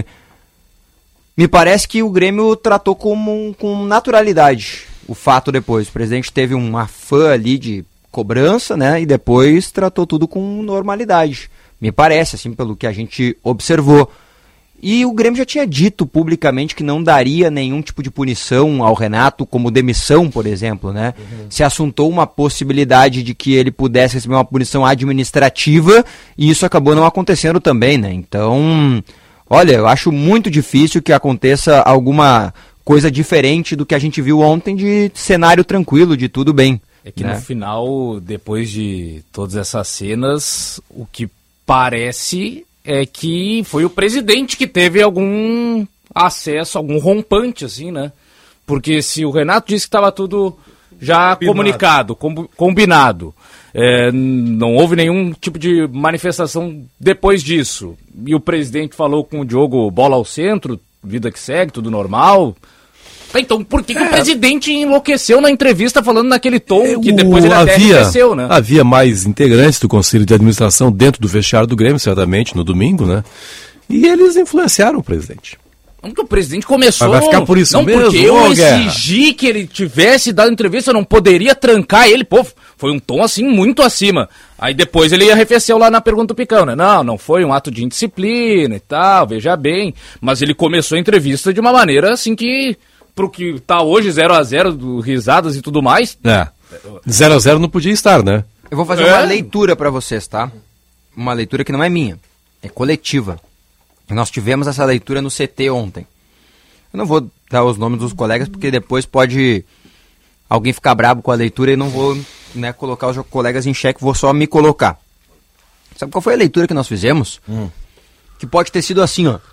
me parece que o Grêmio tratou com, com naturalidade o fato depois, o presidente teve um afã ali de cobrança, né, e depois tratou tudo com normalidade, me parece, assim, pelo que a gente observou. E o Grêmio já tinha dito publicamente que não daria nenhum tipo de punição ao Renato, como demissão, por exemplo, né? Uhum. Se assuntou uma possibilidade de que ele pudesse receber uma punição administrativa e isso acabou não acontecendo também, né? Então, olha, eu acho muito difícil que aconteça alguma coisa diferente do que a gente viu ontem de cenário tranquilo, de tudo bem. É que né? No final, depois de todas essas cenas, o que parece é que foi o presidente que teve algum acesso, algum rompante, assim, né? Porque se o Renato disse que estava tudo já combinado. comunicado, com, combinado, é, não houve nenhum tipo de manifestação depois disso, e o presidente falou com o Diogo bola ao centro, vida que segue, tudo normal... Então, por que, que é. o presidente enlouqueceu na entrevista falando naquele tom é, que depois ele até havia, enlouqueceu, né? Havia mais integrantes do Conselho de Administração dentro do vestiário do Grêmio, certamente, no domingo, né? E eles influenciaram o presidente. Não que o presidente começou... Vai ficar por isso não, mesmo? Porque eu oh, exigi que ele tivesse dado entrevista, eu não poderia trancar ele. Pô, foi um tom assim muito acima. Aí depois ele arrefeceu lá na pergunta do Picão, né? Não, não foi um ato de indisciplina e tal, veja bem. Mas ele começou a entrevista de uma maneira assim que... Pro que tá hoje zero a zero, risadas e tudo mais. É. zero a zero não podia estar, né? Eu vou fazer é. uma leitura para vocês, tá? Uma leitura que não é minha, é coletiva. Nós tivemos essa leitura no C T ontem. Eu não vou dar os nomes dos colegas, porque depois pode alguém ficar bravo com a leitura e não vou, né, colocar os colegas em xeque, vou só me colocar. Sabe qual foi a leitura que nós fizemos? Hum. Que pode ter sido assim, ó.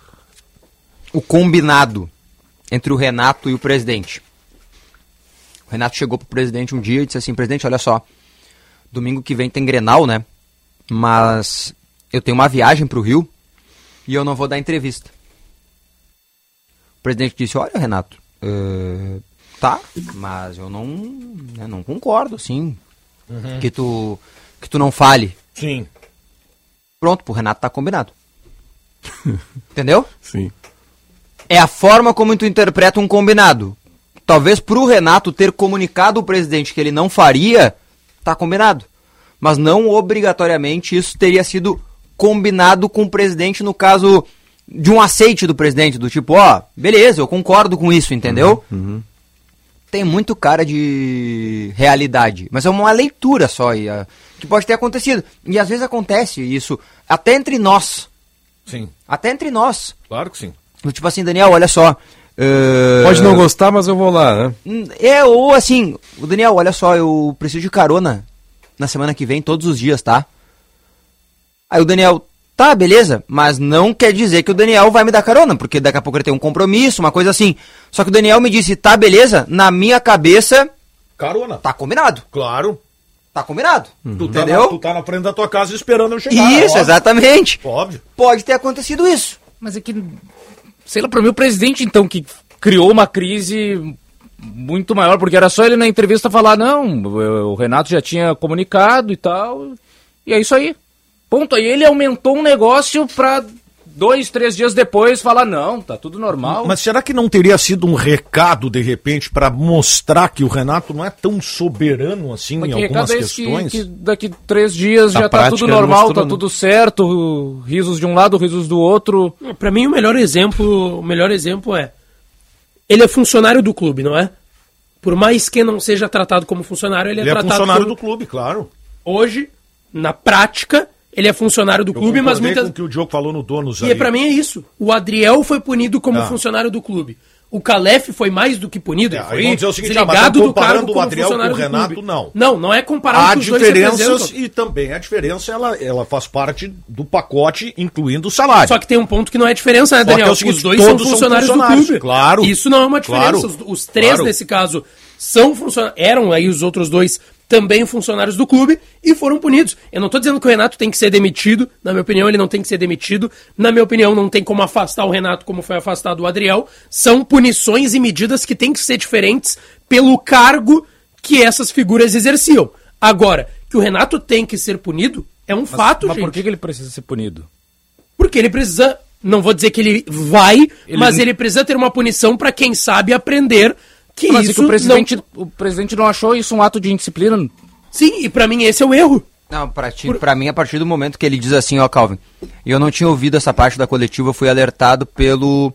O combinado entre o Renato e o presidente. O Renato chegou pro presidente um dia e disse assim, presidente, olha só, domingo que vem tem Grenal, né? Mas eu tenho uma viagem pro Rio e eu não vou dar entrevista. O presidente disse, olha, Renato, uh, tá, mas eu não, né, não concordo, assim, uhum. que, tu, que tu não fale. Sim. Pronto, pro Renato tá combinado. Entendeu? Sim. É a forma como tu interpreta um combinado. talvez pro Renato ter comunicado o presidente que ele não faria, tá combinado. Mas não obrigatoriamente isso teria sido combinado com o presidente no caso de um aceite do presidente, do tipo, ó, beleza, eu concordo com isso, entendeu? Uhum, uhum. Tem muito cara de realidade, mas é uma leitura só e, uh, que pode ter acontecido. E às vezes acontece isso, até entre nós. Sim. Até entre nós. Claro que sim. Tipo assim, Daniel, olha só. Uh... Pode não gostar, mas eu vou lá, né? É, ou assim, o Daniel, olha só, eu preciso de carona na semana que vem, todos os dias, tá? Aí o Daniel, tá, beleza, mas não quer dizer que o Daniel vai me dar carona, porque daqui a pouco ele tem um compromisso, uma coisa assim. Só que o Daniel me disse, tá, beleza, na minha cabeça... Carona. Tá combinado. Claro. Tá combinado. Uhum. Tu, entendeu? Tá na, tu tá na frente da tua casa esperando eu chegar. Isso, óbvio. Exatamente. Óbvio. Pode ter acontecido isso. Mas é que, sei lá, pra mim o presidente, então, que criou uma crise muito maior, porque era só ele na entrevista falar, não, o Renato já tinha comunicado e tal, e é isso aí. Ponto. Aí ele aumentou um negócio pra dois, três dias depois falar, não, tá tudo normal. Mas será que não teria sido um recado, de repente, para mostrar que o Renato não é tão soberano assim Mas em que algumas recado é esse questões? Que, que daqui três dias A já tá prática tudo normal, mostrou, tá tudo certo, risos de um lado, risos do outro. Pra mim o melhor exemplo, o melhor exemplo é, ele é funcionário do clube, não é? Por mais que não seja tratado como funcionário, ele é Ele é tratado funcionário como... do clube, claro. Hoje, na prática, ele é funcionário do Eu clube, mas muitas... com o que o Diogo falou no Donos E aí. pra mim é isso. O Adriel foi punido como Ah. funcionário do clube. O Calef foi mais do que punido. É, Ele aí foi vamos dizer o seguinte, ah, mas desligado tá do cargo comparando o como Adriel com o funcionário do Renato, clube. não. Não, não é comparado Há que os dois diferenças representam. e também a diferença ela, ela faz parte do pacote, incluindo o salário. Só que tem um ponto que não é diferença, né, Só que Daniel? é o seguinte, os dois são todos são funcionários, funcionários, do clube. claro. Isso não é uma diferença. Claro. Os, os três, Claro. nesse caso, são funcionários. Eram aí os outros dois também funcionários do clube e foram punidos. Eu não tô dizendo que o Renato tem que ser demitido. Na minha opinião, ele não tem que ser demitido. Na minha opinião, não tem como afastar o Renato como foi afastado o Adriel. São punições e medidas que têm que ser diferentes pelo cargo que essas figuras exerciam. Agora, que o Renato tem que ser punido é um Mas, fato, mas gente. por que que ele precisa ser punido? Porque ele precisa, não vou dizer que ele vai, Ele mas não- ele precisa ter uma punição pra quem sabe aprender que Mas é isso que o presidente, não... o presidente não achou isso um ato de indisciplina? Sim, e pra mim esse é o erro. Não, pra, ti, pra mim, a partir do momento que ele diz assim, ó, Calvin, e eu não tinha ouvido essa parte da coletiva, eu fui alertado pelo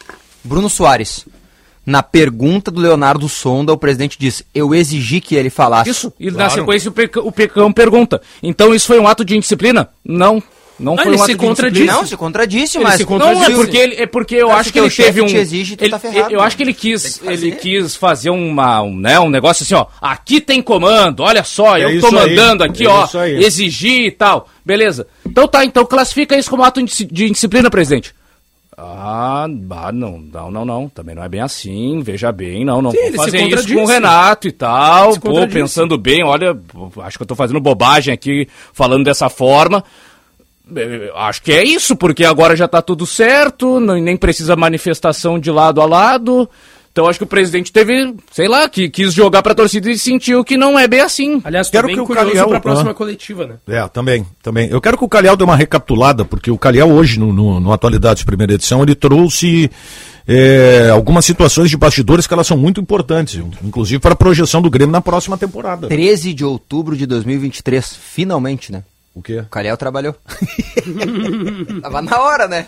Bruno Soares. Na pergunta do Leonardo Sonda, o presidente diz, eu exigi que ele falasse. Isso, e na sequência o, Peca, o Pecão pergunta, então isso foi um ato de indisciplina? Não. Não Ah, foi ele um se ato de contradisse. indisciplina. Não, se contradisse, Ele mas- se Não, contradisse. é porque ele, é porque eu Parece acho que, que ele o chefe teve um... te exige, tu ele, tá ferrado, eu acho que ele quis, ele quis fazer uma, um, né, um negócio assim, ó, aqui tem comando, olha só, É eu isso tô aí, mandando aqui, é ó, isso aí. exigir e tal. Beleza. Então tá, então classifica isso como ato de de indisciplina, presidente. Ah, bah, não, não, não, não, também não é bem assim, veja bem, não, não Sim, vou ele se fazer isso contradisse. com o Renato e tal, Se pô, contradisse. pensando bem, olha, acho que eu tô fazendo bobagem aqui, falando dessa forma. Eh, Acho que é isso, porque agora já tá tudo certo, não- nem precisa manifestação de lado a lado. Então acho que o presidente teve, sei lá, que quis jogar pra torcida e sentiu que não é bem assim. Aliás, tô Quero bem que o curioso Calhau- pra próxima Ah. coletiva, né? É, também, também. Eu quero que o Calhau dê uma recapitulada, porque o Calhau hoje, no, no, no Atualidades Primeira Edição, ele trouxe é, algumas situações de bastidores que elas são muito importantes, inclusive para a projeção do Grêmio na próxima temporada. treze de outubro de dois mil e vinte e três, finalmente, né? O quê? O Calhau trabalhou. Tava na hora, né?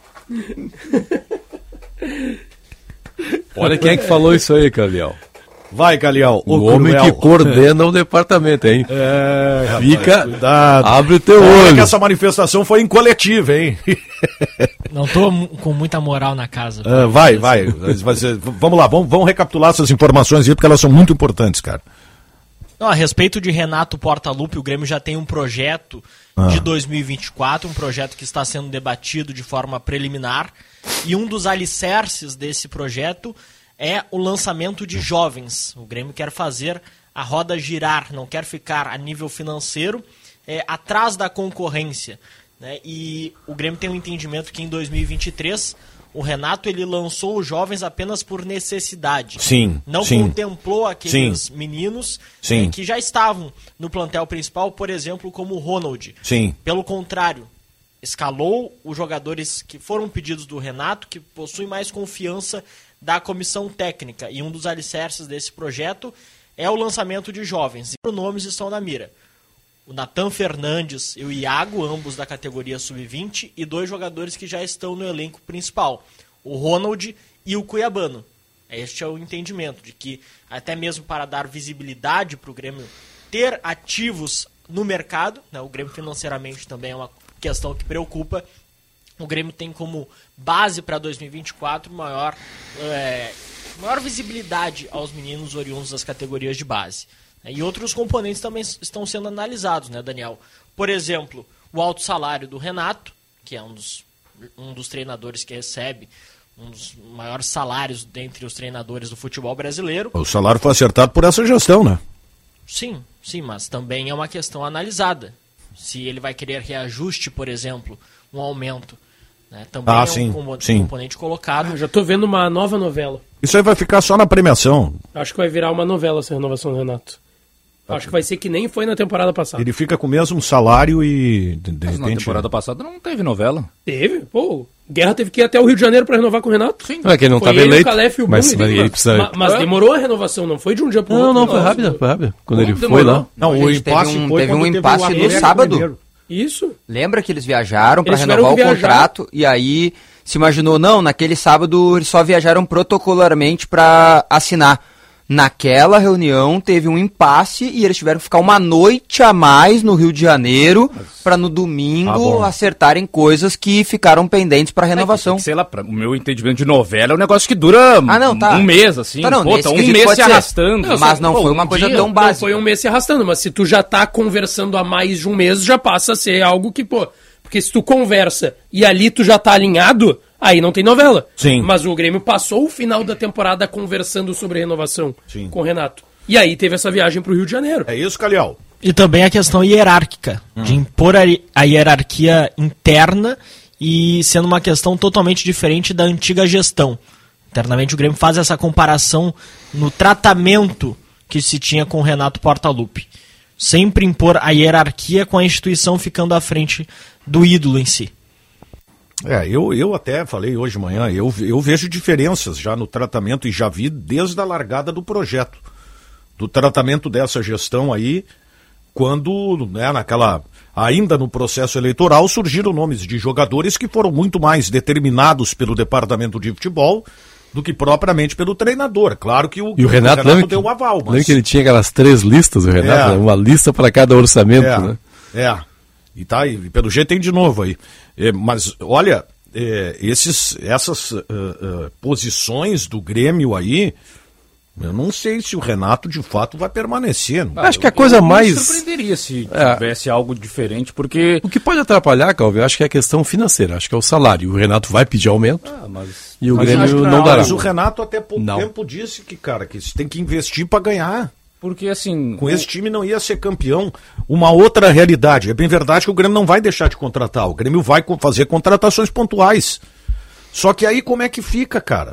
Olha quem é que falou isso aí, Calhau. Vai, Calhau. O homem cruel. que coordena o departamento, hein? É, rapaz, Fica, cuidado. abre o teu Olha olho. que essa manifestação foi em coletiva, hein? Não tô mu- com muita moral na casa. Ah, vai, vai. Vai ser- vamos lá, vamos, vamos recapitular essas informações aí, porque elas são muito importantes, cara. Não, a respeito de Renato Portaluppi, o Grêmio já tem um projeto Ah. de dois mil e vinte e quatro, um projeto que está sendo debatido de forma preliminar, e um dos alicerces desse projeto é o lançamento de jovens. O Grêmio quer fazer a roda girar, não quer ficar a nível financeiro é, atrás da concorrência, né? E o Grêmio tem um entendimento que em dois mil e vinte e três o Renato ele lançou os jovens apenas por necessidade. Sim, Não sim. contemplou aqueles Sim. meninos Sim. eh, que já estavam no plantel principal, por exemplo, como o Ronald. Sim. Pelo contrário, escalou os jogadores que foram pedidos do Renato, que possuem mais confiança da comissão técnica. E um dos alicerces desse projeto é o lançamento de jovens. E os nomes estão na mira. O Natan Fernandes e o Iago, ambos da categoria sub vinte, e dois jogadores que já estão no elenco principal, o Ronald e o Cuiabano. Este é o entendimento, de que até mesmo para dar visibilidade para o Grêmio ter ativos no mercado, né, o Grêmio financeiramente também é uma questão que preocupa, o Grêmio tem como base para dois mil e vinte e quatro maior, é, maior visibilidade aos meninos oriundos das categorias de base. E outros componentes também estão sendo analisados, né, Daniel? Por exemplo, o alto salário do Renato, que é um dos, um dos treinadores que recebe um dos maiores salários dentre os treinadores do futebol brasileiro. O salário foi acertado por essa gestão, né? Sim, sim, mas também é uma questão analisada. Se ele vai querer reajuste, por exemplo, um aumento, né? Também ah, é um sim, componente, sim. componente colocado. Ah, já tô vendo uma nova novela. Isso aí vai ficar só na premiação. Acho que vai virar uma novela essa renovação do Renato. Acho que vai ser que nem foi na temporada passada. Ele fica com o mesmo salário e... De, de Mas na repente... temporada passada não teve novela. Teve, pô. Guerra teve que ir até o Rio de Janeiro para renovar com o Renato. Sim. É que ele não estava eleito. O Calef, o mas, mas, ele precisa... mas, mas demorou a renovação, não foi de um dia para o outro. outro. Não, não, foi rápido, foi rápido. Quando ele demorou. foi lá. Não, o impasse teve um, foi teve um impasse teve no sábado. Primeiro. Isso. Lembra que eles viajaram para renovar o viajar. contrato e aí se imaginou, não, naquele sábado eles só viajaram protocolarmente para assinar. Naquela reunião teve um impasse e eles tiveram que ficar uma noite a mais no Rio de Janeiro para no domingo ah, acertarem coisas que ficaram pendentes para renovação. É que, sei lá, pra, o meu entendimento de novela é um negócio que dura ah, não, tá. um mês, assim. Tá, não, pô, tá um mês se arrastando. Não, mas não pô, foi uma um coisa dia, tão básica. Não foi um mês se arrastando, mas se tu já tá conversando há mais de um mês, já passa a ser algo que, pô... Porque se tu conversa e ali tu já tá alinhado... Aí não tem novela. Sim. Mas o Grêmio passou o final da temporada conversando sobre renovação Sim. com o Renato. E aí teve essa viagem pro Rio de Janeiro. É isso, Calhau. E também a questão hierárquica, hum. de impor a, a hierarquia interna e sendo uma questão totalmente diferente da antiga gestão. Internamente o Grêmio faz essa comparação no tratamento que se tinha com o Renato Portaluppi. Sempre impor a hierarquia com a instituição ficando à frente do ídolo em si. É, eu, eu até falei hoje de manhã, eu, eu vejo diferenças já no tratamento e já vi desde a largada do projeto, do tratamento dessa gestão aí, quando, né, naquela, ainda no processo eleitoral, surgiram nomes de jogadores que foram muito mais determinados pelo departamento de futebol do que propriamente pelo treinador. Claro que o, e o Renato, o Renato deu o aval. Mas... Lembra que ele tinha aquelas três listas, o Renato? É. Uma lista para cada orçamento, é. né? É. E tá aí, pelo jeito tem de novo aí. É, mas, olha, é, esses, essas uh, uh, posições do Grêmio aí, eu não sei se o Renato de fato vai permanecer. Ah, acho eu, que a coisa eu mais... me surpreenderia se é. tivesse algo diferente, porque... O que pode atrapalhar, Calvin, eu acho que é a questão financeira, acho que é o salário. O Renato vai pedir aumento ah, mas... e o mas Grêmio não dará. Mas o Renato até pouco não. tempo disse que, cara, que você tem que investir para ganhar. Porque assim... Com o... esse time não ia ser campeão. Uma outra realidade. É bem verdade que o Grêmio não vai deixar de contratar. O Grêmio vai fazer contratações pontuais. Só que aí como é que fica, cara?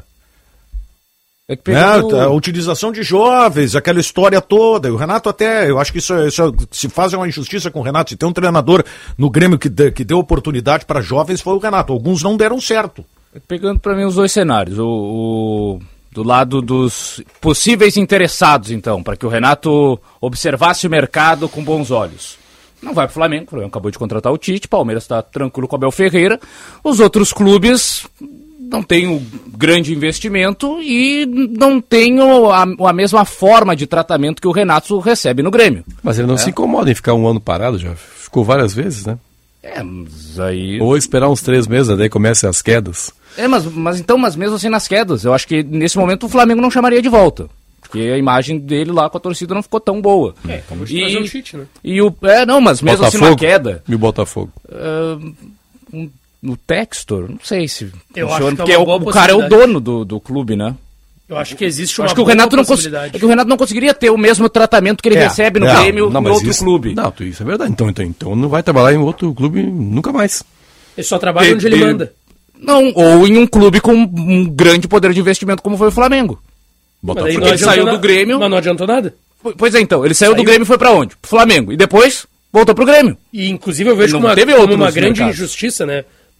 É que pegando... é, a utilização de jovens, aquela história toda. O Renato até, eu acho que isso, isso se faz uma injustiça com o Renato. Se tem um treinador no Grêmio que, de, que deu oportunidade para jovens, foi o Renato. Alguns não deram certo. Pegando para mim os dois cenários. O... o... do lado dos possíveis interessados, então, para que o Renato observasse o mercado com bons olhos. Não vai para o Flamengo, o Flamengo acabou de contratar o Tite, Palmeiras está tranquilo com o Abel Ferreira, os outros clubes não têm o grande investimento e não têm o, a, a mesma forma de tratamento que o Renato recebe no Grêmio. Mas ele não é. se incomoda em ficar um ano parado, já ficou várias vezes, né? É, mas aí... Ou esperar uns três meses, daí começam as quedas. É, mas, mas então, mas mesmo assim nas quedas, eu acho que nesse momento o Flamengo não chamaria de volta. Porque a imagem dele lá com a torcida não ficou tão boa. É, como de fazer um cheat, né? E o, é, não, mas mesmo Botafogo, assim na queda... E o Botafogo? Uh, um, no Textor, não sei se eu funciona, acho porque é o, o cara é o dono do, do clube, né? Eu acho que existe uma acho que o Renato não cons... é que o Renato não conseguiria ter o mesmo tratamento que ele é, recebe no é, Grêmio em outro isso, clube. Não, isso é verdade. Então, então, então não vai trabalhar em outro clube nunca mais. Ele só trabalha de, onde ele de... manda. Não, ou em um clube com um grande poder de investimento como foi o Flamengo. Botafogo. Porque ele saiu na... do Grêmio... Mas não adiantou nada. Pois é, então. Ele saiu, saiu do Grêmio e foi pra onde? Pro Flamengo. E depois voltou pro Grêmio. E inclusive eu vejo como uma, como uma grande mercados. injustiça, né?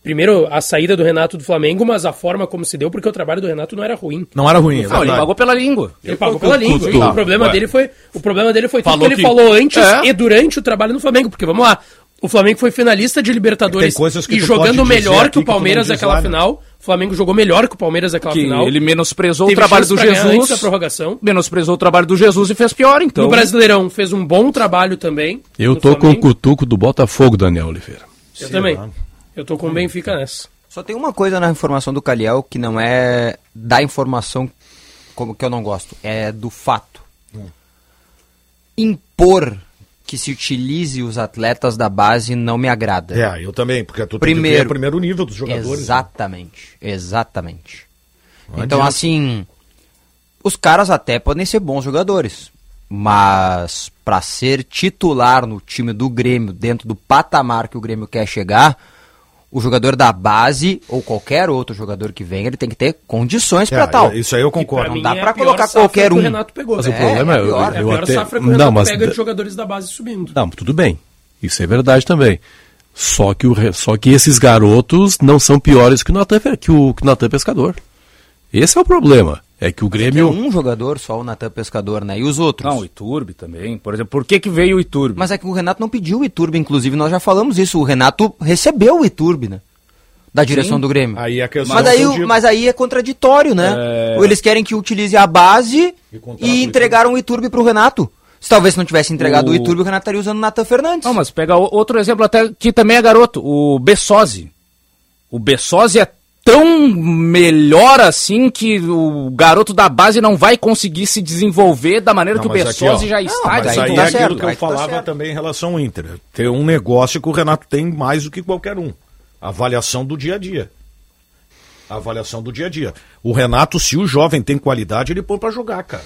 primeiro, a saída do Renato do Flamengo, mas a forma como se deu, porque o trabalho do Renato não era ruim. Não era ruim. Não, ele pagou pela língua. Ele pagou pela língua. Tudo. O problema dele foi, o problema dele foi tudo Falou que ele que- falou antes É. e durante o trabalho no Flamengo. Porque, vamos lá, o Flamengo foi finalista de Libertadores Tem coisas que e tu jogando pode dizer melhor aqui que o que tu não Palmeiras diz naquela lá, né? final. O Flamengo jogou melhor que o Palmeiras naquela Que final. ele menosprezou Teve o trabalho chance do pra ganhar antes Jesus. da prorrogação. Menosprezou o trabalho do Jesus e fez pior, então. No Brasileirão fez um bom trabalho também. Eu no tô com o Flamengo. cutuco do Botafogo, Daniel Oliveira. Eu também. Eu tô com o Benfica nessa. Só tem uma coisa na informação do Calhau que não é da informação como que eu não gosto, é do fato. Impor que se utilize os atletas da base não me agrada. É, eu também, porque tu tem que Primeiro, ver o primeiro nível dos jogadores. Exatamente, exatamente. Não então, adianta. assim, os caras até podem ser bons jogadores, mas para ser titular no time do Grêmio, dentro do patamar que o Grêmio quer chegar, o jogador da base, ou qualquer outro jogador que venha, ele tem que ter condições É, para tal. isso aí eu concordo. Não dá é para a pior colocar safra qualquer que o um. Renato pegou. Mas o É, problema é, é pior. eu, É a eu pior até safra que o não, Renato mas pega de jogadores da base subindo. não, tudo bem. Isso é verdade também. Só que o re- só que esses garotos não são piores que o Natan que o, que o Natan Pescador. Esse é o problema. É que o Grêmio É um jogador só, o Natan Pescador, né? E os outros? Não, o Iturbe também. Por exemplo, por que que veio o Iturbe? Mas é que o Renato não pediu o Iturbe, inclusive nós já falamos isso. O Renato recebeu o Iturbe, né? Da direção Sim. do Grêmio. Aí é a questão mas, aí, que eu o- digo. mas aí é contraditório, né? É. Ou eles querem que utilize a base E contrata e o entregaram o Iturbe pro Renato. Se talvez não tivesse entregado o, O- Iturbe, o Renato estaria usando o Natan Fernandes. Não, mas pega o- outro exemplo até que também é garoto, o Bessosi. O Bessosi é tão melhor assim que o garoto da base não vai conseguir se desenvolver da maneira Não, que o mas aqui, Bessosi ó, já não, está. Mas aí aí tá é aquilo certo, que eu aí tá falava certo. também em relação ao Inter. Tem um negócio que o Renato tem mais do que qualquer um. A avaliação do dia a dia. A avaliação do dia a dia. O Renato, se o jovem tem qualidade, ele põe pra jogar, cara.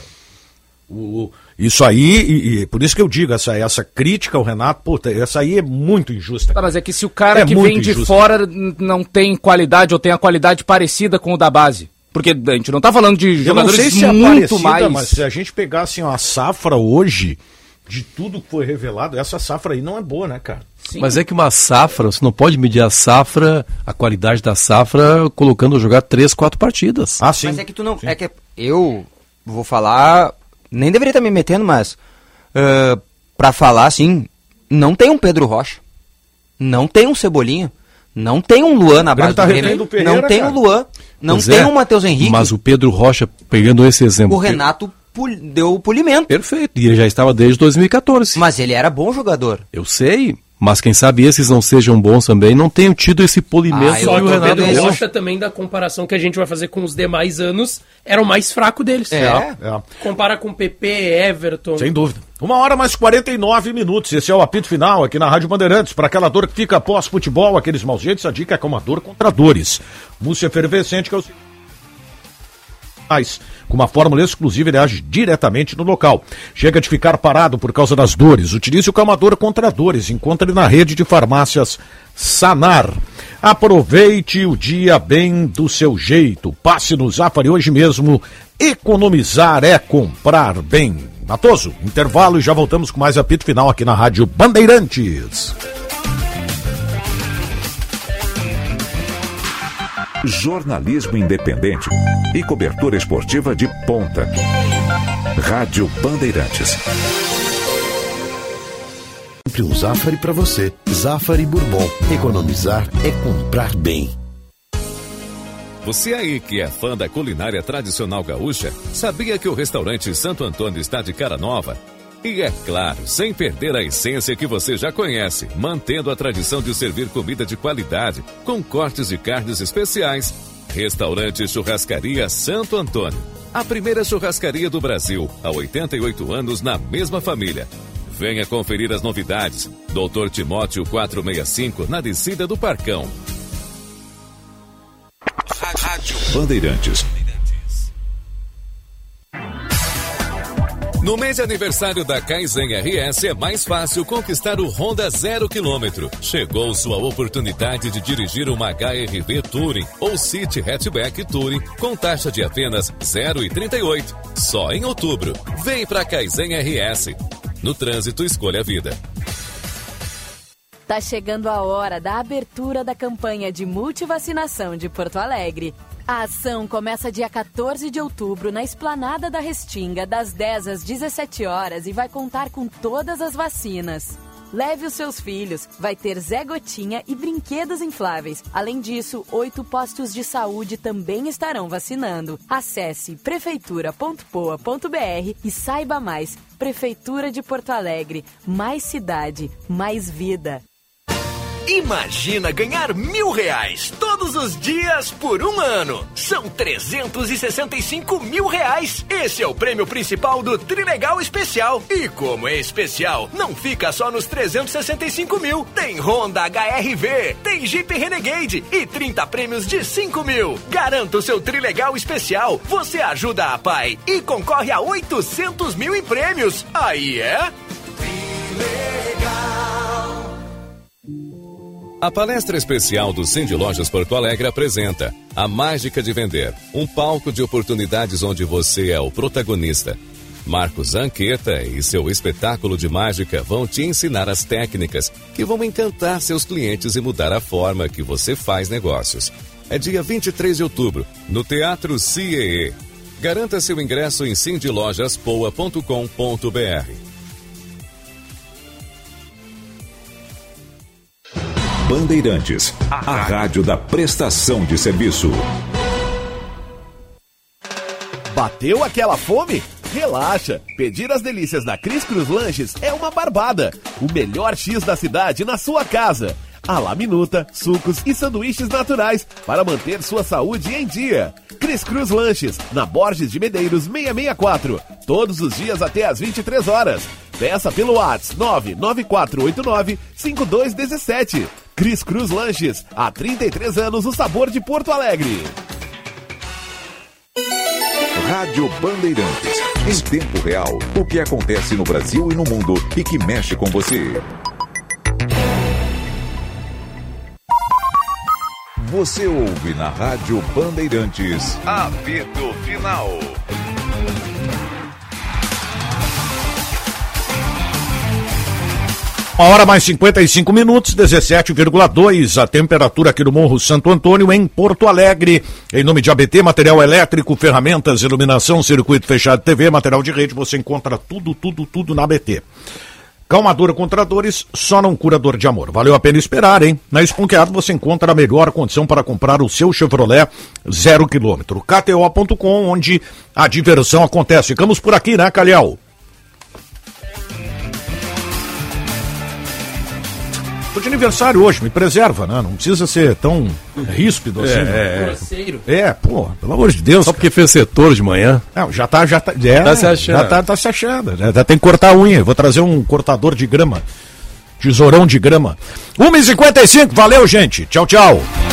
O, isso aí, e, e por isso que eu digo, essa, essa crítica ao Renato, puta, essa aí é muito injusta. Tá, mas é que se o cara É que muito vem de injusto. fora n- não tem qualidade ou tem a qualidade parecida com o da base. Porque a gente não tá falando de Eu não jogadores sei se é muito parecida, mais. mas se a gente pegar assim, ó, a safra hoje, de tudo que foi revelado, essa safra aí não é boa, né, cara? Mas é que uma safra, você não pode medir a safra, a qualidade da safra, colocando jogar três, quatro partidas. Ah, sim. Mas é que tu não. É que eu vou falar. Nem deveria estar me metendo, mas. Uh, pra falar assim, não tem um Pedro Rocha. Não tem um Cebolinha. Não tem um Luan na base tá do Grêmio. retendo o Pereira, Não tem cara. um Luan. Não Pois tem é, um Matheus Henrique. Mas o Pedro Rocha, pegando esse exemplo. O Renato pul- deu o polimento. Perfeito, e ele já estava desde dois mil e catorze. Mas ele era bom jogador. Eu sei, mas quem sabe esses não sejam bons também, não tenham tido esse polimento Ah, que eu Só o que o Renato Pedro deu. Rocha também, da comparação que a gente vai fazer com os demais anos, era o mais fraco deles. É. É. Compara com P P, Everton. Sem dúvida. Uma hora mais quarenta e nove minutos. Esse é o apito final aqui na Rádio Bandeirantes. Para aquela dor que fica após futebol, aqueles maus jeitos, a dica é com uma dor contra dores. Múcia efervescente, que é o com uma fórmula exclusiva, ele age diretamente no local. Chega de ficar parado por causa das dores. Utilize o Calmador contra dores. Encontre na rede de farmácias Sanar. Aproveite o dia bem do seu jeito. Passe no Zafari hoje mesmo. Economizar é comprar bem. Matoso, intervalo e já voltamos com mais apito final aqui na Rádio Bandeirantes. Jornalismo independente e cobertura esportiva de ponta. Rádio Bandeirantes. Sempre um Zafari para você. Zafari Bourbon. Economizar é comprar bem. Você aí que é fã da culinária tradicional gaúcha, sabia que o restaurante Santo Antônio está de cara nova? E é claro, sem perder a essência que você já conhece, mantendo a tradição de servir comida de qualidade, com cortes de carnes especiais. Restaurante Churrascaria Santo Antônio. A primeira churrascaria do Brasil, há oitenta e oito anos na mesma família. Venha conferir as novidades. doutor Timóteo quatrocentos e sessenta e cinco, na descida do Parcão. Rádio Bandeirantes. No mês de aniversário da Kaizen R S é mais fácil conquistar o Honda zero quilômetro. Chegou sua oportunidade de dirigir uma H R V Touring ou City Hatchback Touring com taxa de apenas zero vírgula trinta e oito. Só em outubro. Vem pra Kaizen R S. No trânsito, escolha a vida. Tá chegando a hora da abertura da campanha de multivacinação de Porto Alegre. A ação começa dia quatorze de outubro na Esplanada da Restinga, das dez às dezessete horas e vai contar com todas as vacinas. Leve os seus filhos, vai ter Zé Gotinha e brinquedos infláveis. Além disso, oito postos de saúde também estarão vacinando. Acesse prefeitura ponto poa ponto br e saiba mais. Prefeitura de Porto Alegre, mais cidade, mais vida. Imagina ganhar mil reais todos os dias por um ano. São trezentos e sessenta e cinco mil reais. Esse é o prêmio principal do Trilegal Especial. E como é especial, não fica só nos trezentos e sessenta e cinco mil. Tem Honda H R V, tem Jeep Renegade e trinta prêmios de cinco mil. Garanta o seu Trilegal Especial. Você ajuda a Pai e concorre a oitocentos mil em prêmios. Aí é... Trilegal. A palestra especial do Cindy Lojas Porto Alegre apresenta A Mágica de Vender, um palco de oportunidades onde você é o protagonista. Marcos Anqueta e seu espetáculo de mágica vão te ensinar as técnicas que vão encantar seus clientes e mudar a forma que você faz negócios. É dia vinte e três de outubro, no Teatro C E E. Garanta seu ingresso em cindy lojas poa ponto com ponto br. Bandeirantes, a rádio da prestação de serviço. Bateu aquela fome? Relaxa! Pedir as delícias da Cris Cruz Lanches é uma barbada. O melhor X da cidade na sua casa. A la minuta, sucos e sanduíches naturais para manter sua saúde em dia. Cris Cruz Lanches, na Borges de Medeiros seiscentos e sessenta e quatro. Todos os dias até às vinte e três horas. Peça pelo WhatsApp nove nove quatro oito nove cinco dois um sete. Cris Cruz Lanches, há trinta e três anos o sabor de Porto Alegre. Rádio Bandeirantes. Em tempo real, o que acontece no Brasil e no mundo e que mexe com você. Você ouve na Rádio Bandeirantes. Apito Final. Uma hora mais cinquenta e cinco minutos, dezessete vírgula dois, a temperatura aqui no Morro Santo Antônio, em Porto Alegre. Em nome de A B T, material elétrico, ferramentas, iluminação, circuito fechado, T V, material de rede, você encontra tudo, tudo, tudo na A B T. Calmadora contra dores, só não cura dor de amor. Valeu a pena esperar, hein? Na Esponqueado você encontra a melhor condição para comprar o seu Chevrolet zero quilômetro. K T O ponto com, onde a diversão acontece. Ficamos por aqui, né, Calhau? Tô de aniversário hoje, me preserva, né? Não precisa ser tão ríspido assim. É, é, é, pô, pelo amor de Deus. Só porque fez setor de manhã. Não, já tá, já tá. É, tá se achando. Já tá, tá se achando. Já, já tem que cortar a unha. Vou trazer um cortador de grama. Tesourão de grama. uma e cinquenta e cinco, valeu, gente. Tchau, tchau.